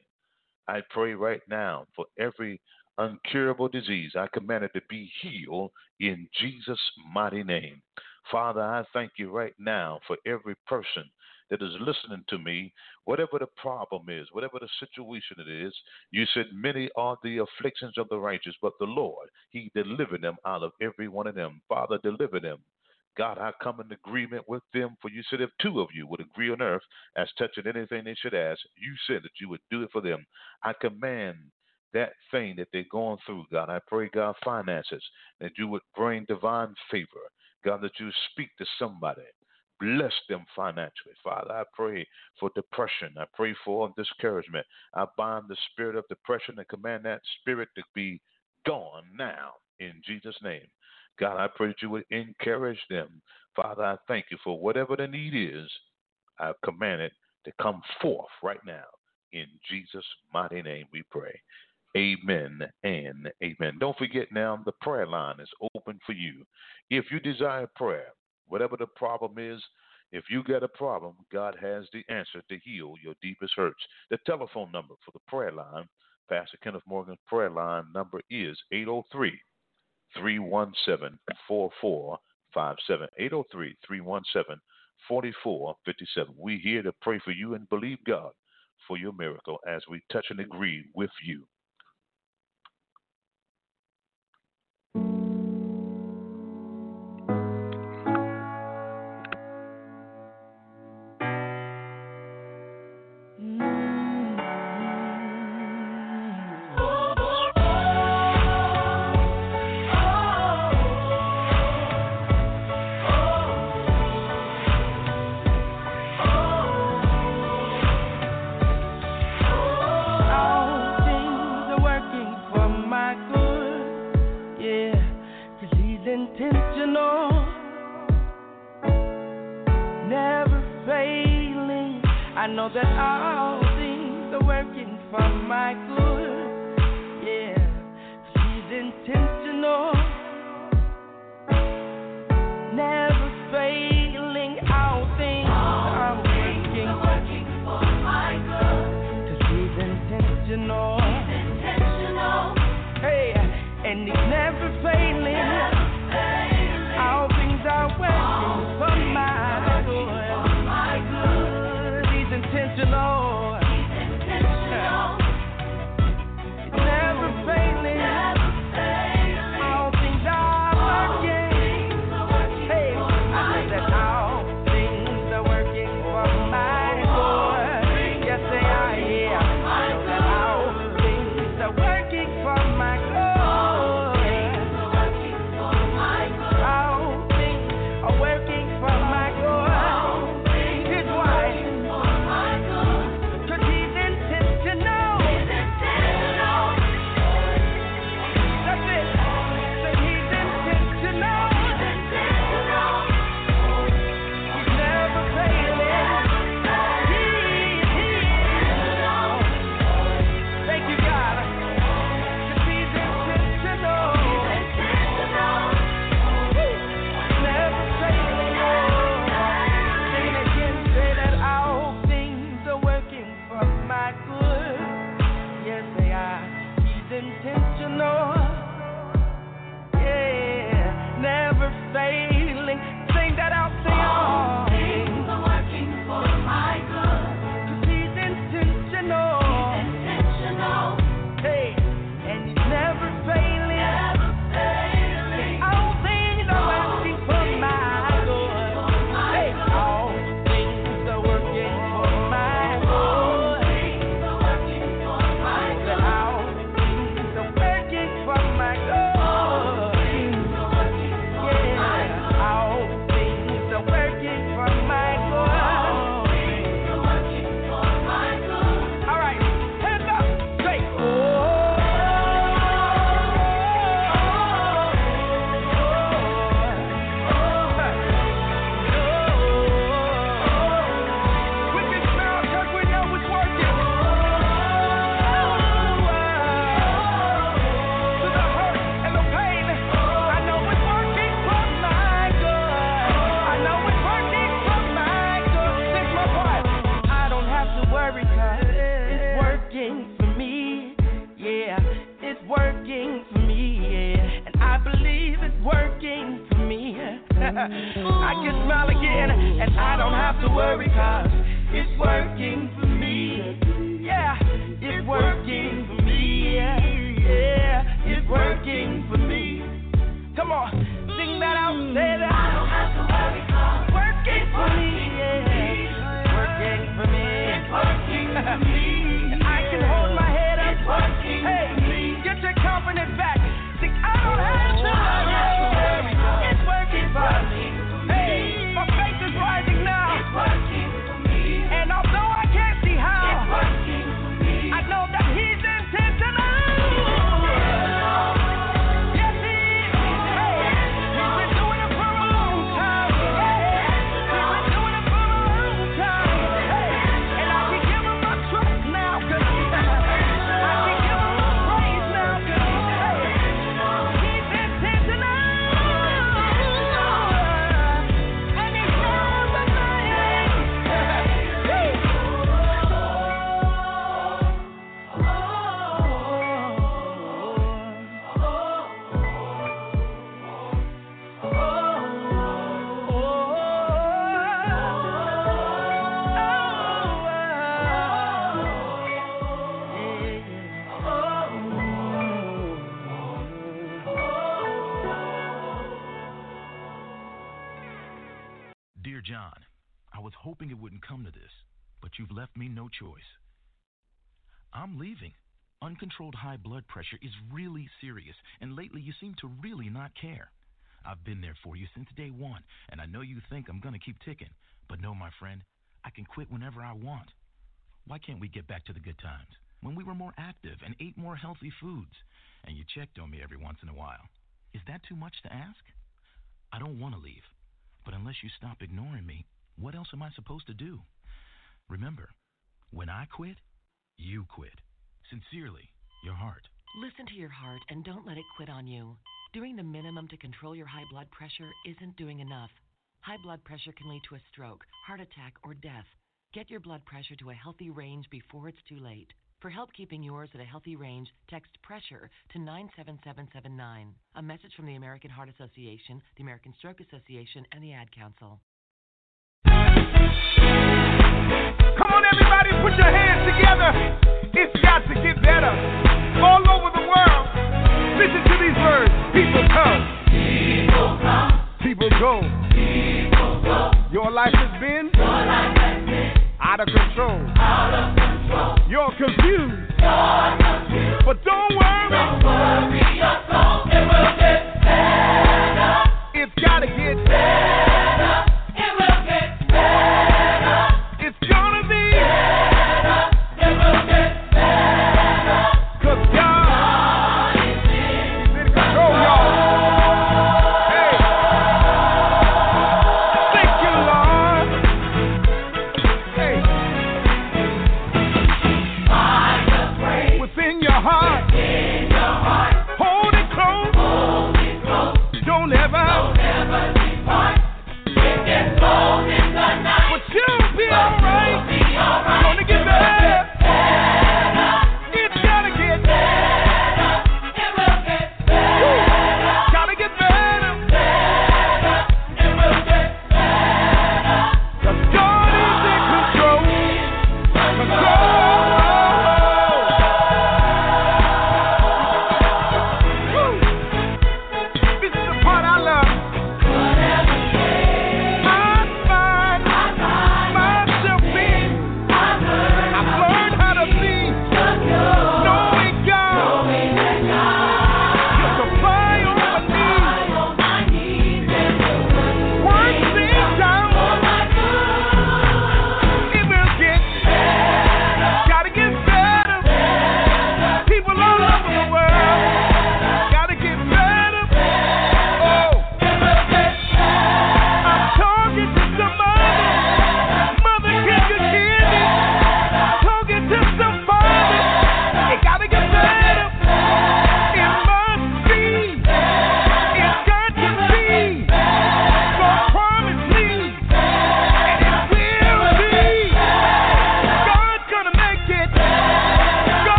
I pray right now for every uncurable disease. I command it to be healed in Jesus' mighty name. Father, I thank you right now for every person that is listening to me, whatever the problem is, whatever the situation it is. You said many are the afflictions of the righteous, but the Lord, he delivered them out of every one of them. Father, deliver them. God, I come in agreement with them, for you said if two of you would agree on earth as touching anything they should ask, you said that you would do it for them. I command that thing that they're going through, God. I pray, God, finances, that you would bring divine favor. God, that you would speak to somebody. Bless them financially, Father. I pray for depression. I pray for discouragement. I bind the spirit of depression and command that spirit to be gone now in Jesus' name. God, I pray that you would encourage them. Father, I thank you for whatever the need is. I command it to come forth right now. In Jesus' mighty name we pray. Amen and amen. Don't forget now, the prayer line is open for you. If you desire prayer, whatever the problem is, if you got a problem, God has the answer to heal your deepest hurts. The telephone number for the prayer line, Pastor Kenneth Morgan's prayer line number is eight oh three, three one seven, four four five seven. eight oh three, three one seven, four four five seven. We're here to pray for you and believe God for your miracle as we touch and agree with you. All worry, 'cause it's working for me. Yeah, it's working for me. Yeah, yeah, it's working for me. Come on, sing that out, say that. I don't have to worry, 'cause it's working for me. Yeah, it's working for me. It's working for me. And I can hold my head up. It's working hey, for me. Get your confidence back. Sing, I don't have to worry. It's working for me. Hey, my faith is rising now. It's working for me. And although I can't see how, it's working for me. I know that He's intentional. Yes, He is. Hey, He's been doing it for a long time. Hey, He's been doing it for a long time. Hey, and I can give Him my trust now, 'cause I can give Him my praise now, 'cause hey, He's intentional. And He's never lying. Dear John, I was hoping it wouldn't come to this, but you've left me no choice. I'm leaving. Uncontrolled high blood pressure is really serious, and lately you seem to really not care. I've been there for you since day one, and I know you think I'm going to keep ticking, but no, my friend, I can quit whenever I want. Why can't we get back to the good times, when we were more active and ate more healthy foods, and you checked on me every once in a while? Is that too much to ask? I don't want to leave, but unless you stop ignoring me, what else am I supposed to do? Remember, when I quit, you quit. Sincerely, your heart. Listen to your heart and don't let it quit on you. Doing the minimum to control your high blood pressure isn't doing enough. High blood pressure can lead to a stroke, heart attack, or death. Get your blood pressure to a healthy range before it's too late. For help keeping yours at a healthy range, text PRESSURE to nine seven seven seven nine. A message from the American Heart Association, the American Stroke Association, and the Ad Council. Come on, everybody, put your hands together. It's got to get better. All over the world, listen to these words. People come. People come. People go. People go. Your life has been, Your life has been out of control. Out of control. You're confused. You're confused. But don't worry. Don't worry your soul. It will get better. It's got to get better. It will get better. It's gonna be better. It will get better. 'Cause God, God is in control, y'all. Hey. Thank you, Lord. Hey. Find a praise within your heart. Within your heart. Hold it close. Hold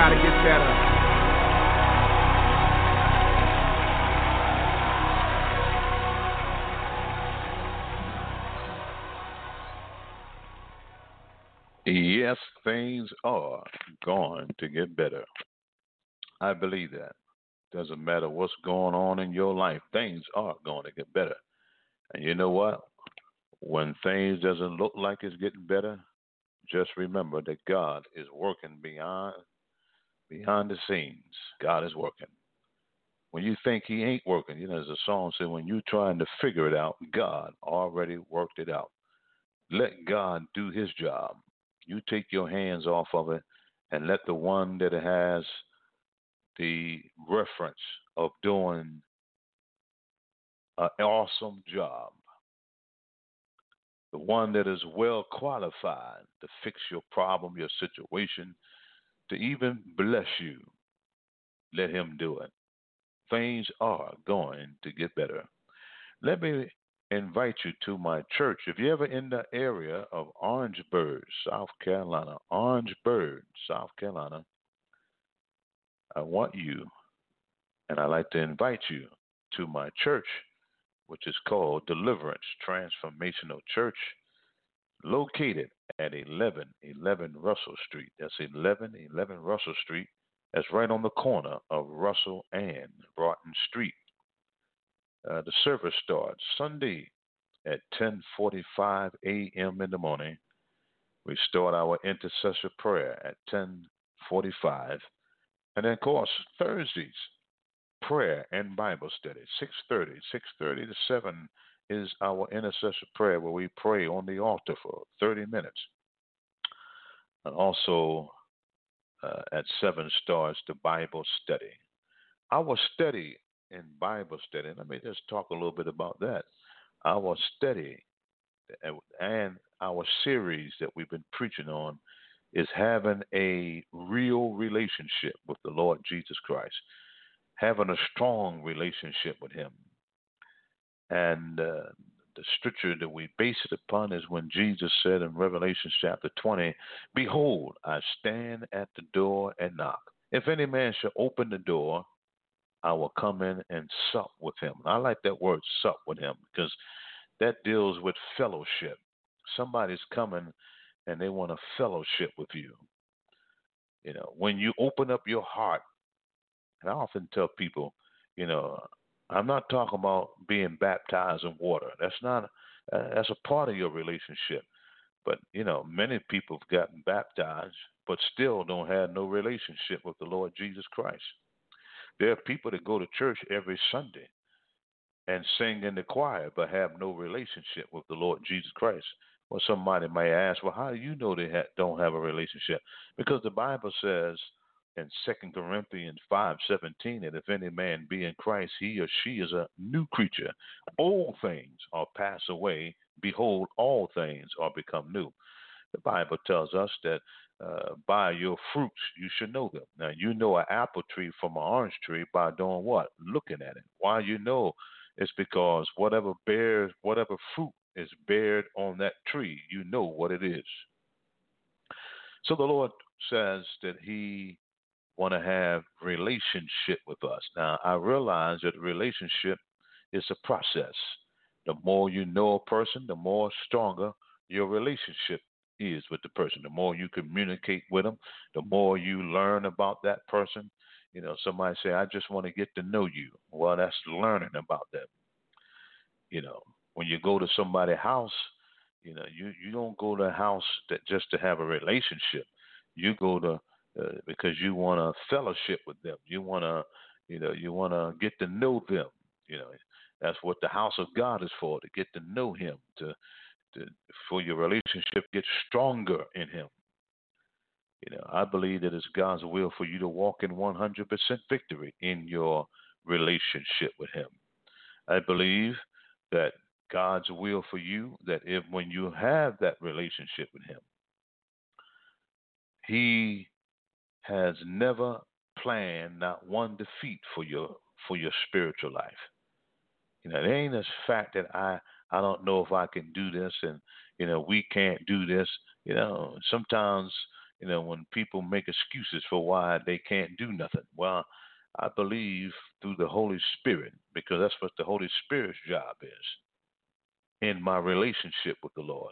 gotta get better. Yes, things are going to get better. I believe that. Doesn't matter what's going on in your life, things are going to get better. And you know what? When things doesn't look like it's getting better, just remember that God is working beyond behind the scenes. God is working. When you think he ain't working, you know, there's a song said, when you're trying to figure it out, God already worked it out. Let God do his job. You take your hands off of it and let the one that has the reference of doing an awesome job, the one that is well qualified to fix your problem, your situation, to even bless you, let him do it. Things are going to get better. Let me invite you to my church. If you're ever in the area of Orangeburg, South Carolina, Orangeburg, South Carolina, I want you, and I'd like to invite you to my church, which is called Deliverance Transformational Church, located at eleven eleven Russell Street. That's eleven eleven Russell Street. That's right on the corner of Russell and Broughton Street. Uh, the service starts Sunday at ten forty-five a.m. in the morning. We start our intercessor prayer at ten forty-five. And then, of course, Thursdays, prayer and Bible study, six thirty. six thirty to seven is our intercessor prayer where we pray on the altar for thirty minutes. And also uh, at seven starts the Bible study. Our study in Bible study, let me just talk a little bit about that. Our study and our series that we've been preaching on is having a real relationship with the Lord Jesus Christ, having a strong relationship with him. And uh, the scripture that we base it upon is when Jesus said in Revelation chapter twenty, behold, I stand at the door and knock. If any man shall open the door, I will come in and sup with him. I like that word, sup with him, because that deals with fellowship. Somebody's coming and they want to fellowship with you. You know, when you open up your heart, and I often tell people, you know, I'm not talking about being baptized in water. That's not, uh, that's a part of your relationship. But, you know, many people have gotten baptized, but still don't have no relationship with the Lord Jesus Christ. There are people that go to church every Sunday and sing in the choir, but have no relationship with the Lord Jesus Christ. Well, somebody may ask, well, how do you know they ha- don't have a relationship? Because the Bible says in Second Corinthians five seventeen that if any man be in Christ, he or she is a new creature. Old things are passed away. Behold, all things are become new. The Bible tells us that uh, by your fruits you should know them. Now, you know an apple tree from an orange tree by doing what? Looking at it. Why you know? It's because whatever bears, whatever fruit is bared on that tree, you know what it is. So the Lord says that he want to have relationship with us. Now, I realize that relationship is a process. The more you know a person, the more stronger your relationship is with the person. The more you communicate with them, the more you learn about that person. You know, somebody say, I just want to get to know you. Well, that's learning about them. You know, when you go to somebody's house, you know, you, you don't go to a house that just to have a relationship. You go to uh, because you want to fellowship with them. You want to, you know, you want to get to know them. You know, that's what the house of God is for, to get to know him, to, to for your relationship to get stronger in him. You know, I believe that it's God's will for you to walk in one hundred percent victory in your relationship with him. I believe that God's will for you, that if when you have that relationship with him, he has never planned not one defeat for your for your spiritual life. You know, it ain't this fact that I, I don't know if I can do this and, you know, we can't do this. You know, sometimes, you know, when people make excuses for why they can't do nothing. Well, I believe through the Holy Spirit, because that's what the Holy Spirit's job is in my relationship with the Lord,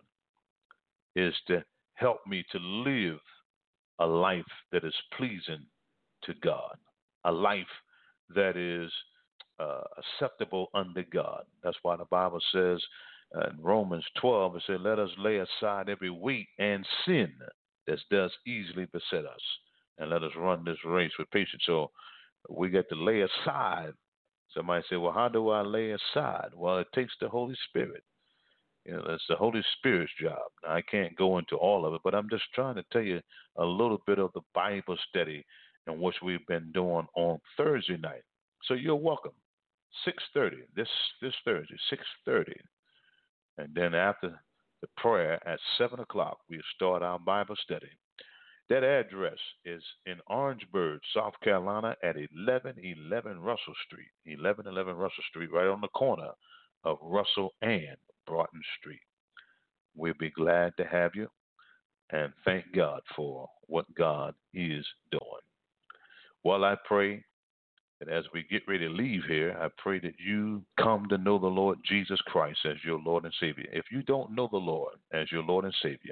is to help me to live a life that is pleasing to God, a life that is uh, acceptable unto God. That's why the Bible says uh, in Romans twelve, it says, let us lay aside every weight and sin that does easily beset us, and let us run this race with patience. So we got to lay aside. Somebody say, well, how do I lay aside? Well, it takes the Holy Spirit. You know, that's the Holy Spirit's job. Now, I can't go into all of it, but I'm just trying to tell you a little bit of the Bible study and what we've been doing on Thursday night. So you're welcome. six thirty, this this Thursday, six thirty. And then after the prayer at seven o'clock, we start our Bible study. That address is in Orangeburg, South Carolina at eleven eleven Russell Street. eleven eleven Russell Street, right on the corner of Russell and Broughton Street. We'll be glad to have you, and thank God for what God is doing. Well, I pray that as we get ready to leave here, I pray that you come to know the Lord Jesus Christ as your Lord and Savior. If you don't know the Lord as your Lord and Savior,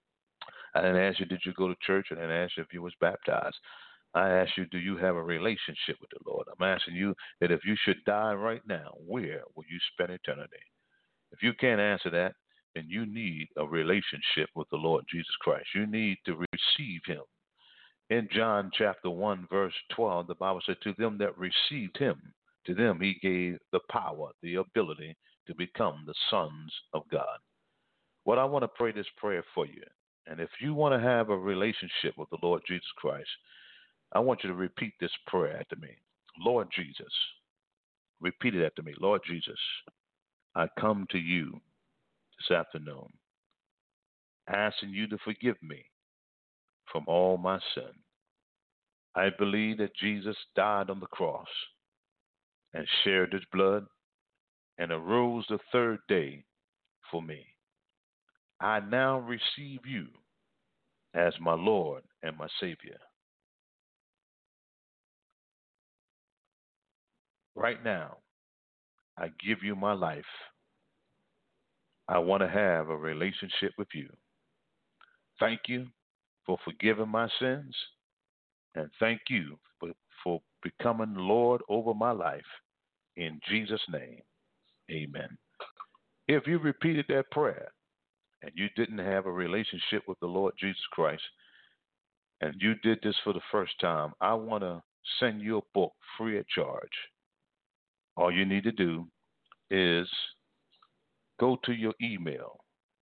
I didn't ask you, did you go to church? I didn't ask you if you was baptized. I asked you, do you have a relationship with the Lord? I'm asking you that if you should die right now, where will you spend eternity? If you can't answer that, then you need a relationship with the Lord Jesus Christ. You need to receive him. In John chapter one, verse twelve, the Bible said, to them that received him, to them he gave the power, the ability to become the sons of God. Well, I want to pray this prayer for you. And if you want to have a relationship with the Lord Jesus Christ, I want you to repeat this prayer after me. Lord Jesus, repeat it after me. Lord Jesus, I come to you this afternoon, asking you to forgive me from all my sin. I believe that Jesus died on the cross and shared his blood and arose the third day for me. I now receive you as my Lord and my Savior. Right now, I give you my life. I want to have a relationship with you. Thank you for forgiving my sins, and thank you for, for becoming Lord over my life. In Jesus' name, amen. If you repeated that prayer and you didn't have a relationship with the Lord Jesus Christ, and you did this for the first time, I want to send you a book free of charge. All you need to do is go to your email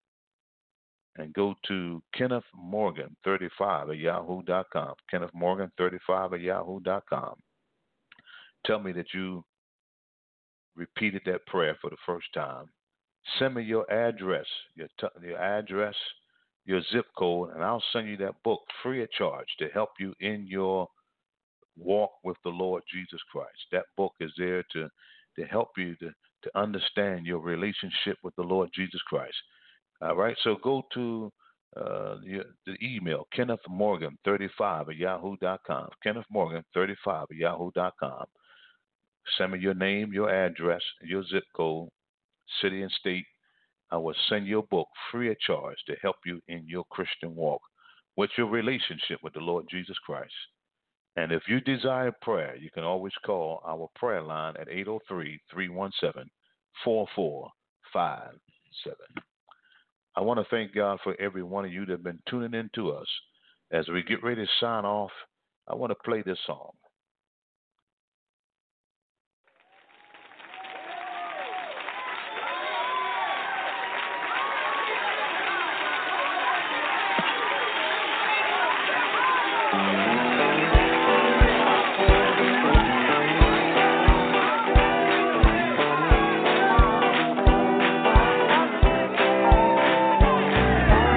and go to Kenneth Morgan thirty-five at yahoo dot com. Kenneth Morgan thirty-five at yahoo dot com. Tell me that you repeated that prayer for the first time. Send me your address, your, t- your address, your zip code, and I'll send you that book free of charge to help you in your walk with the Lord Jesus Christ. That book is there to, to help you to, to understand your relationship with the Lord Jesus Christ. All right, so go to uh, your, the email, Kenneth Morgan thirty-five at yahoo dot com. Kenneth Morgan thirty-five at yahoo dot com. Send me your name, your address, your zip code, city and state. I will send you a book free of charge to help you in your Christian walk with your relationship with the Lord Jesus Christ. And if you desire prayer, you can always call our prayer line at eight oh three, three one seven, four four five seven. I want to thank God for every one of you that have been tuning in to us. As we get ready to sign off, I want to play this song.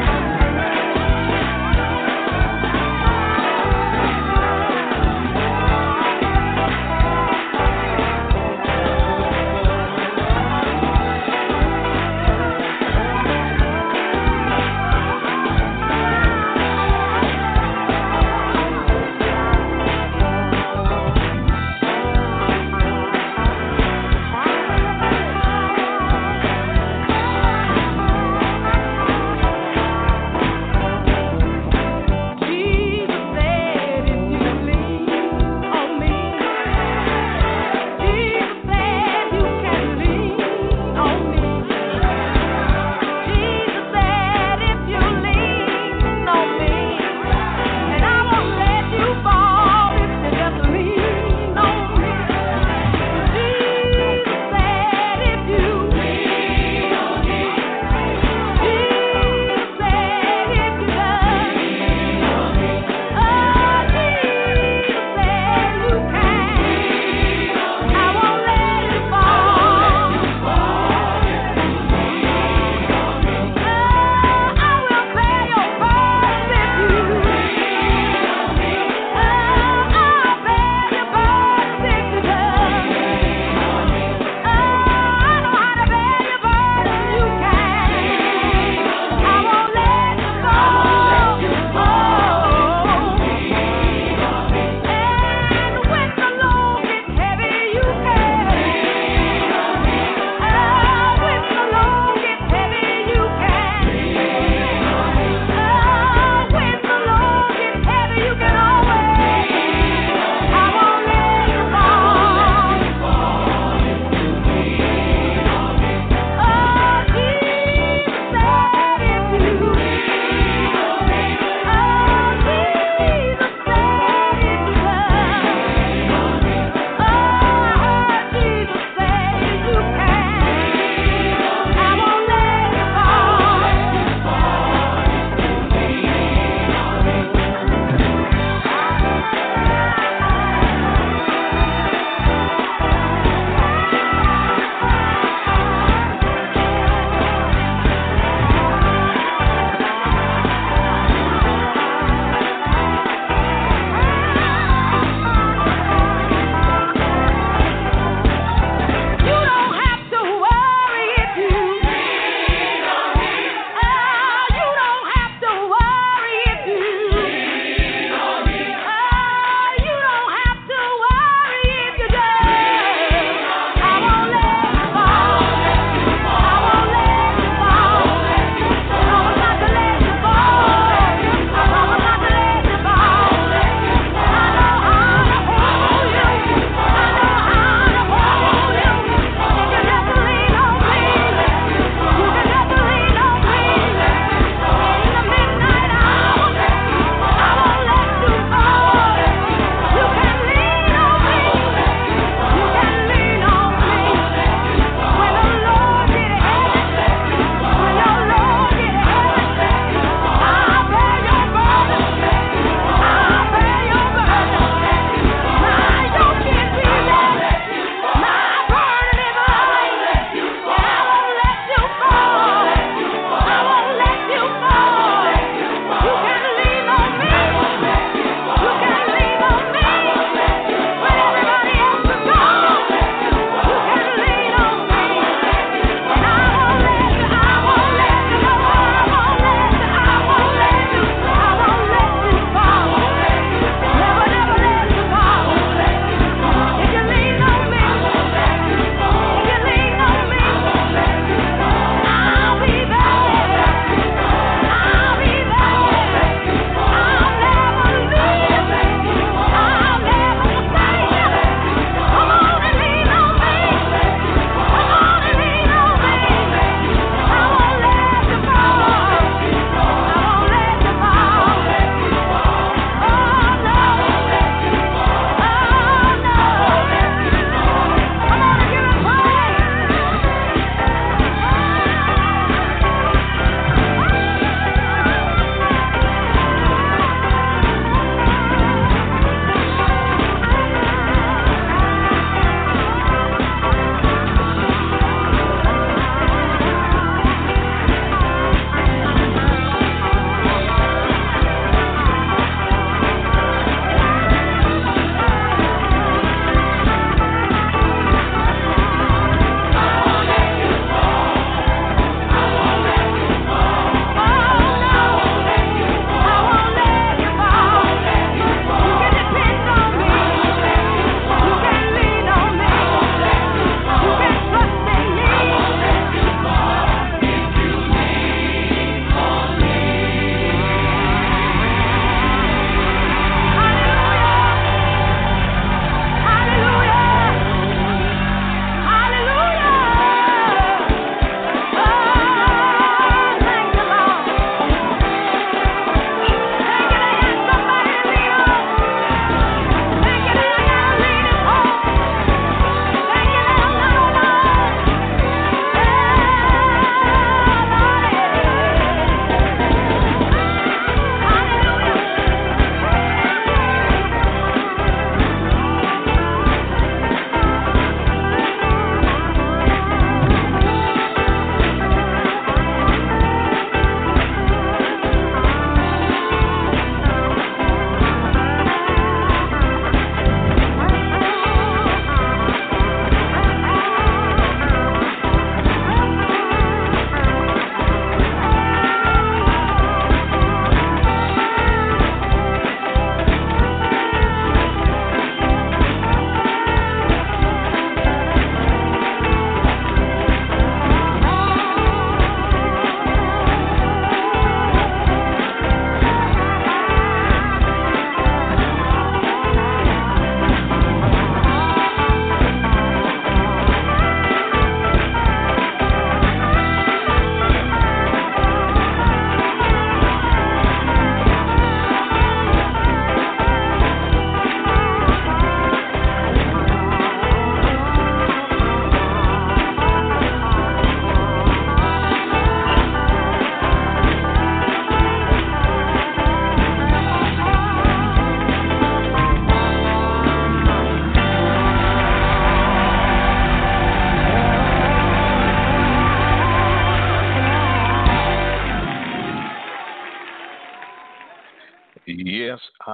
Thank you.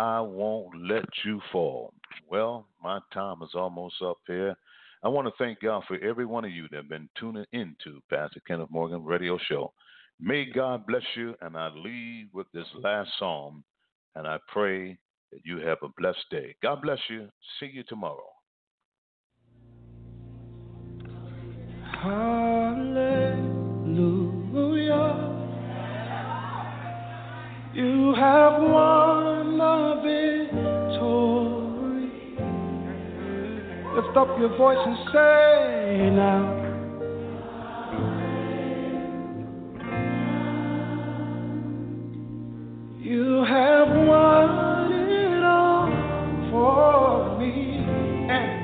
I won't let you fall. Well, my time is almost up here. I want to thank God for every one of you that have been tuning into Pastor Kenneth Morgan Radio Show. May God bless you, and I leave with this last song, and I pray that you have a blessed day. God bless you. See you tomorrow. Hallelujah. You have won the victory. Lift up your voice and say now. You have won it all for me. And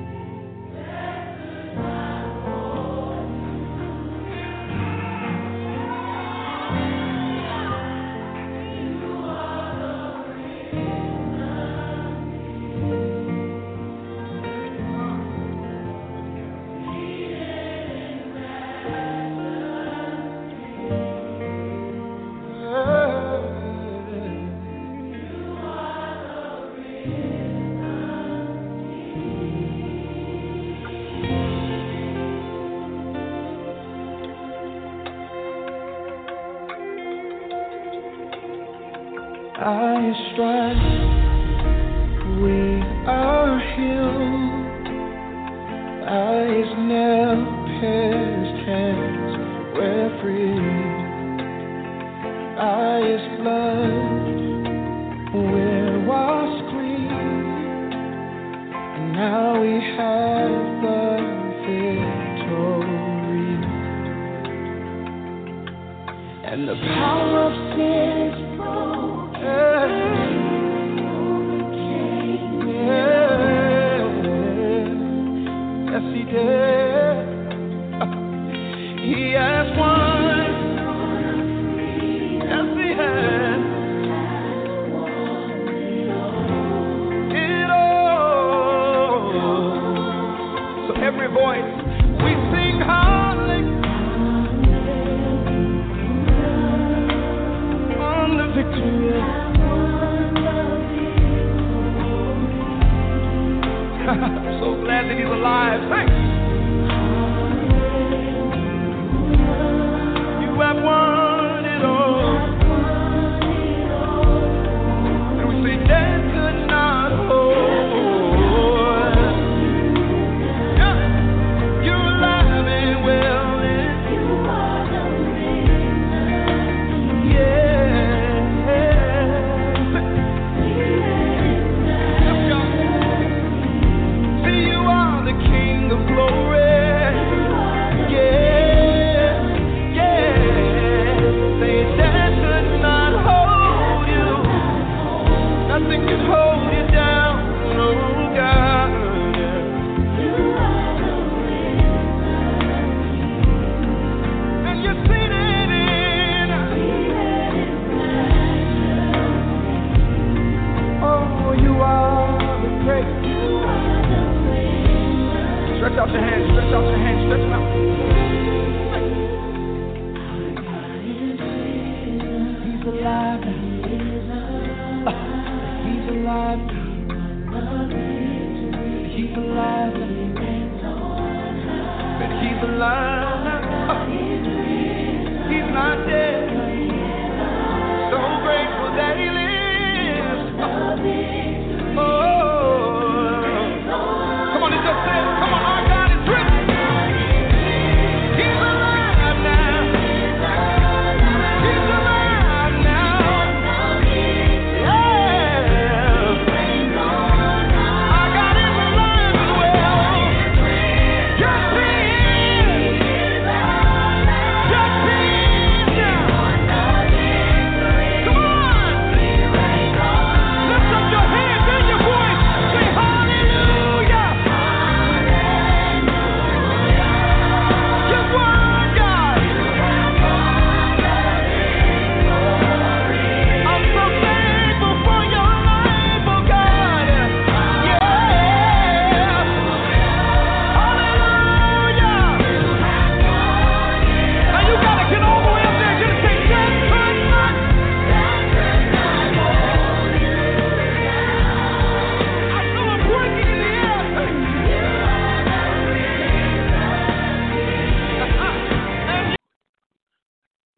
by His stripes we are healed. By His nail-pierced hands we're free. By His blood we're washed clean. And now we have the victory. And the power of sin is yes, He did. He has won. Yes, He has. It all. So every voice we sing hallelujah on the victory. I'm so glad that He's alive. Thanks. You have won it all. And we say death could not hold. Yeah. You're alive and well. You are the reason. Yeah. King of glory, yeah, yeah. Say that could not hold you. Nothing can hold you down, oh God. You are the reason. And you're seated in. Oh, you are the great. Stretch out your hands, stretch out your hands, stretch them out. He's alive. He's alive. He's alive. But He's alive. He's not dead. So grateful that He lives.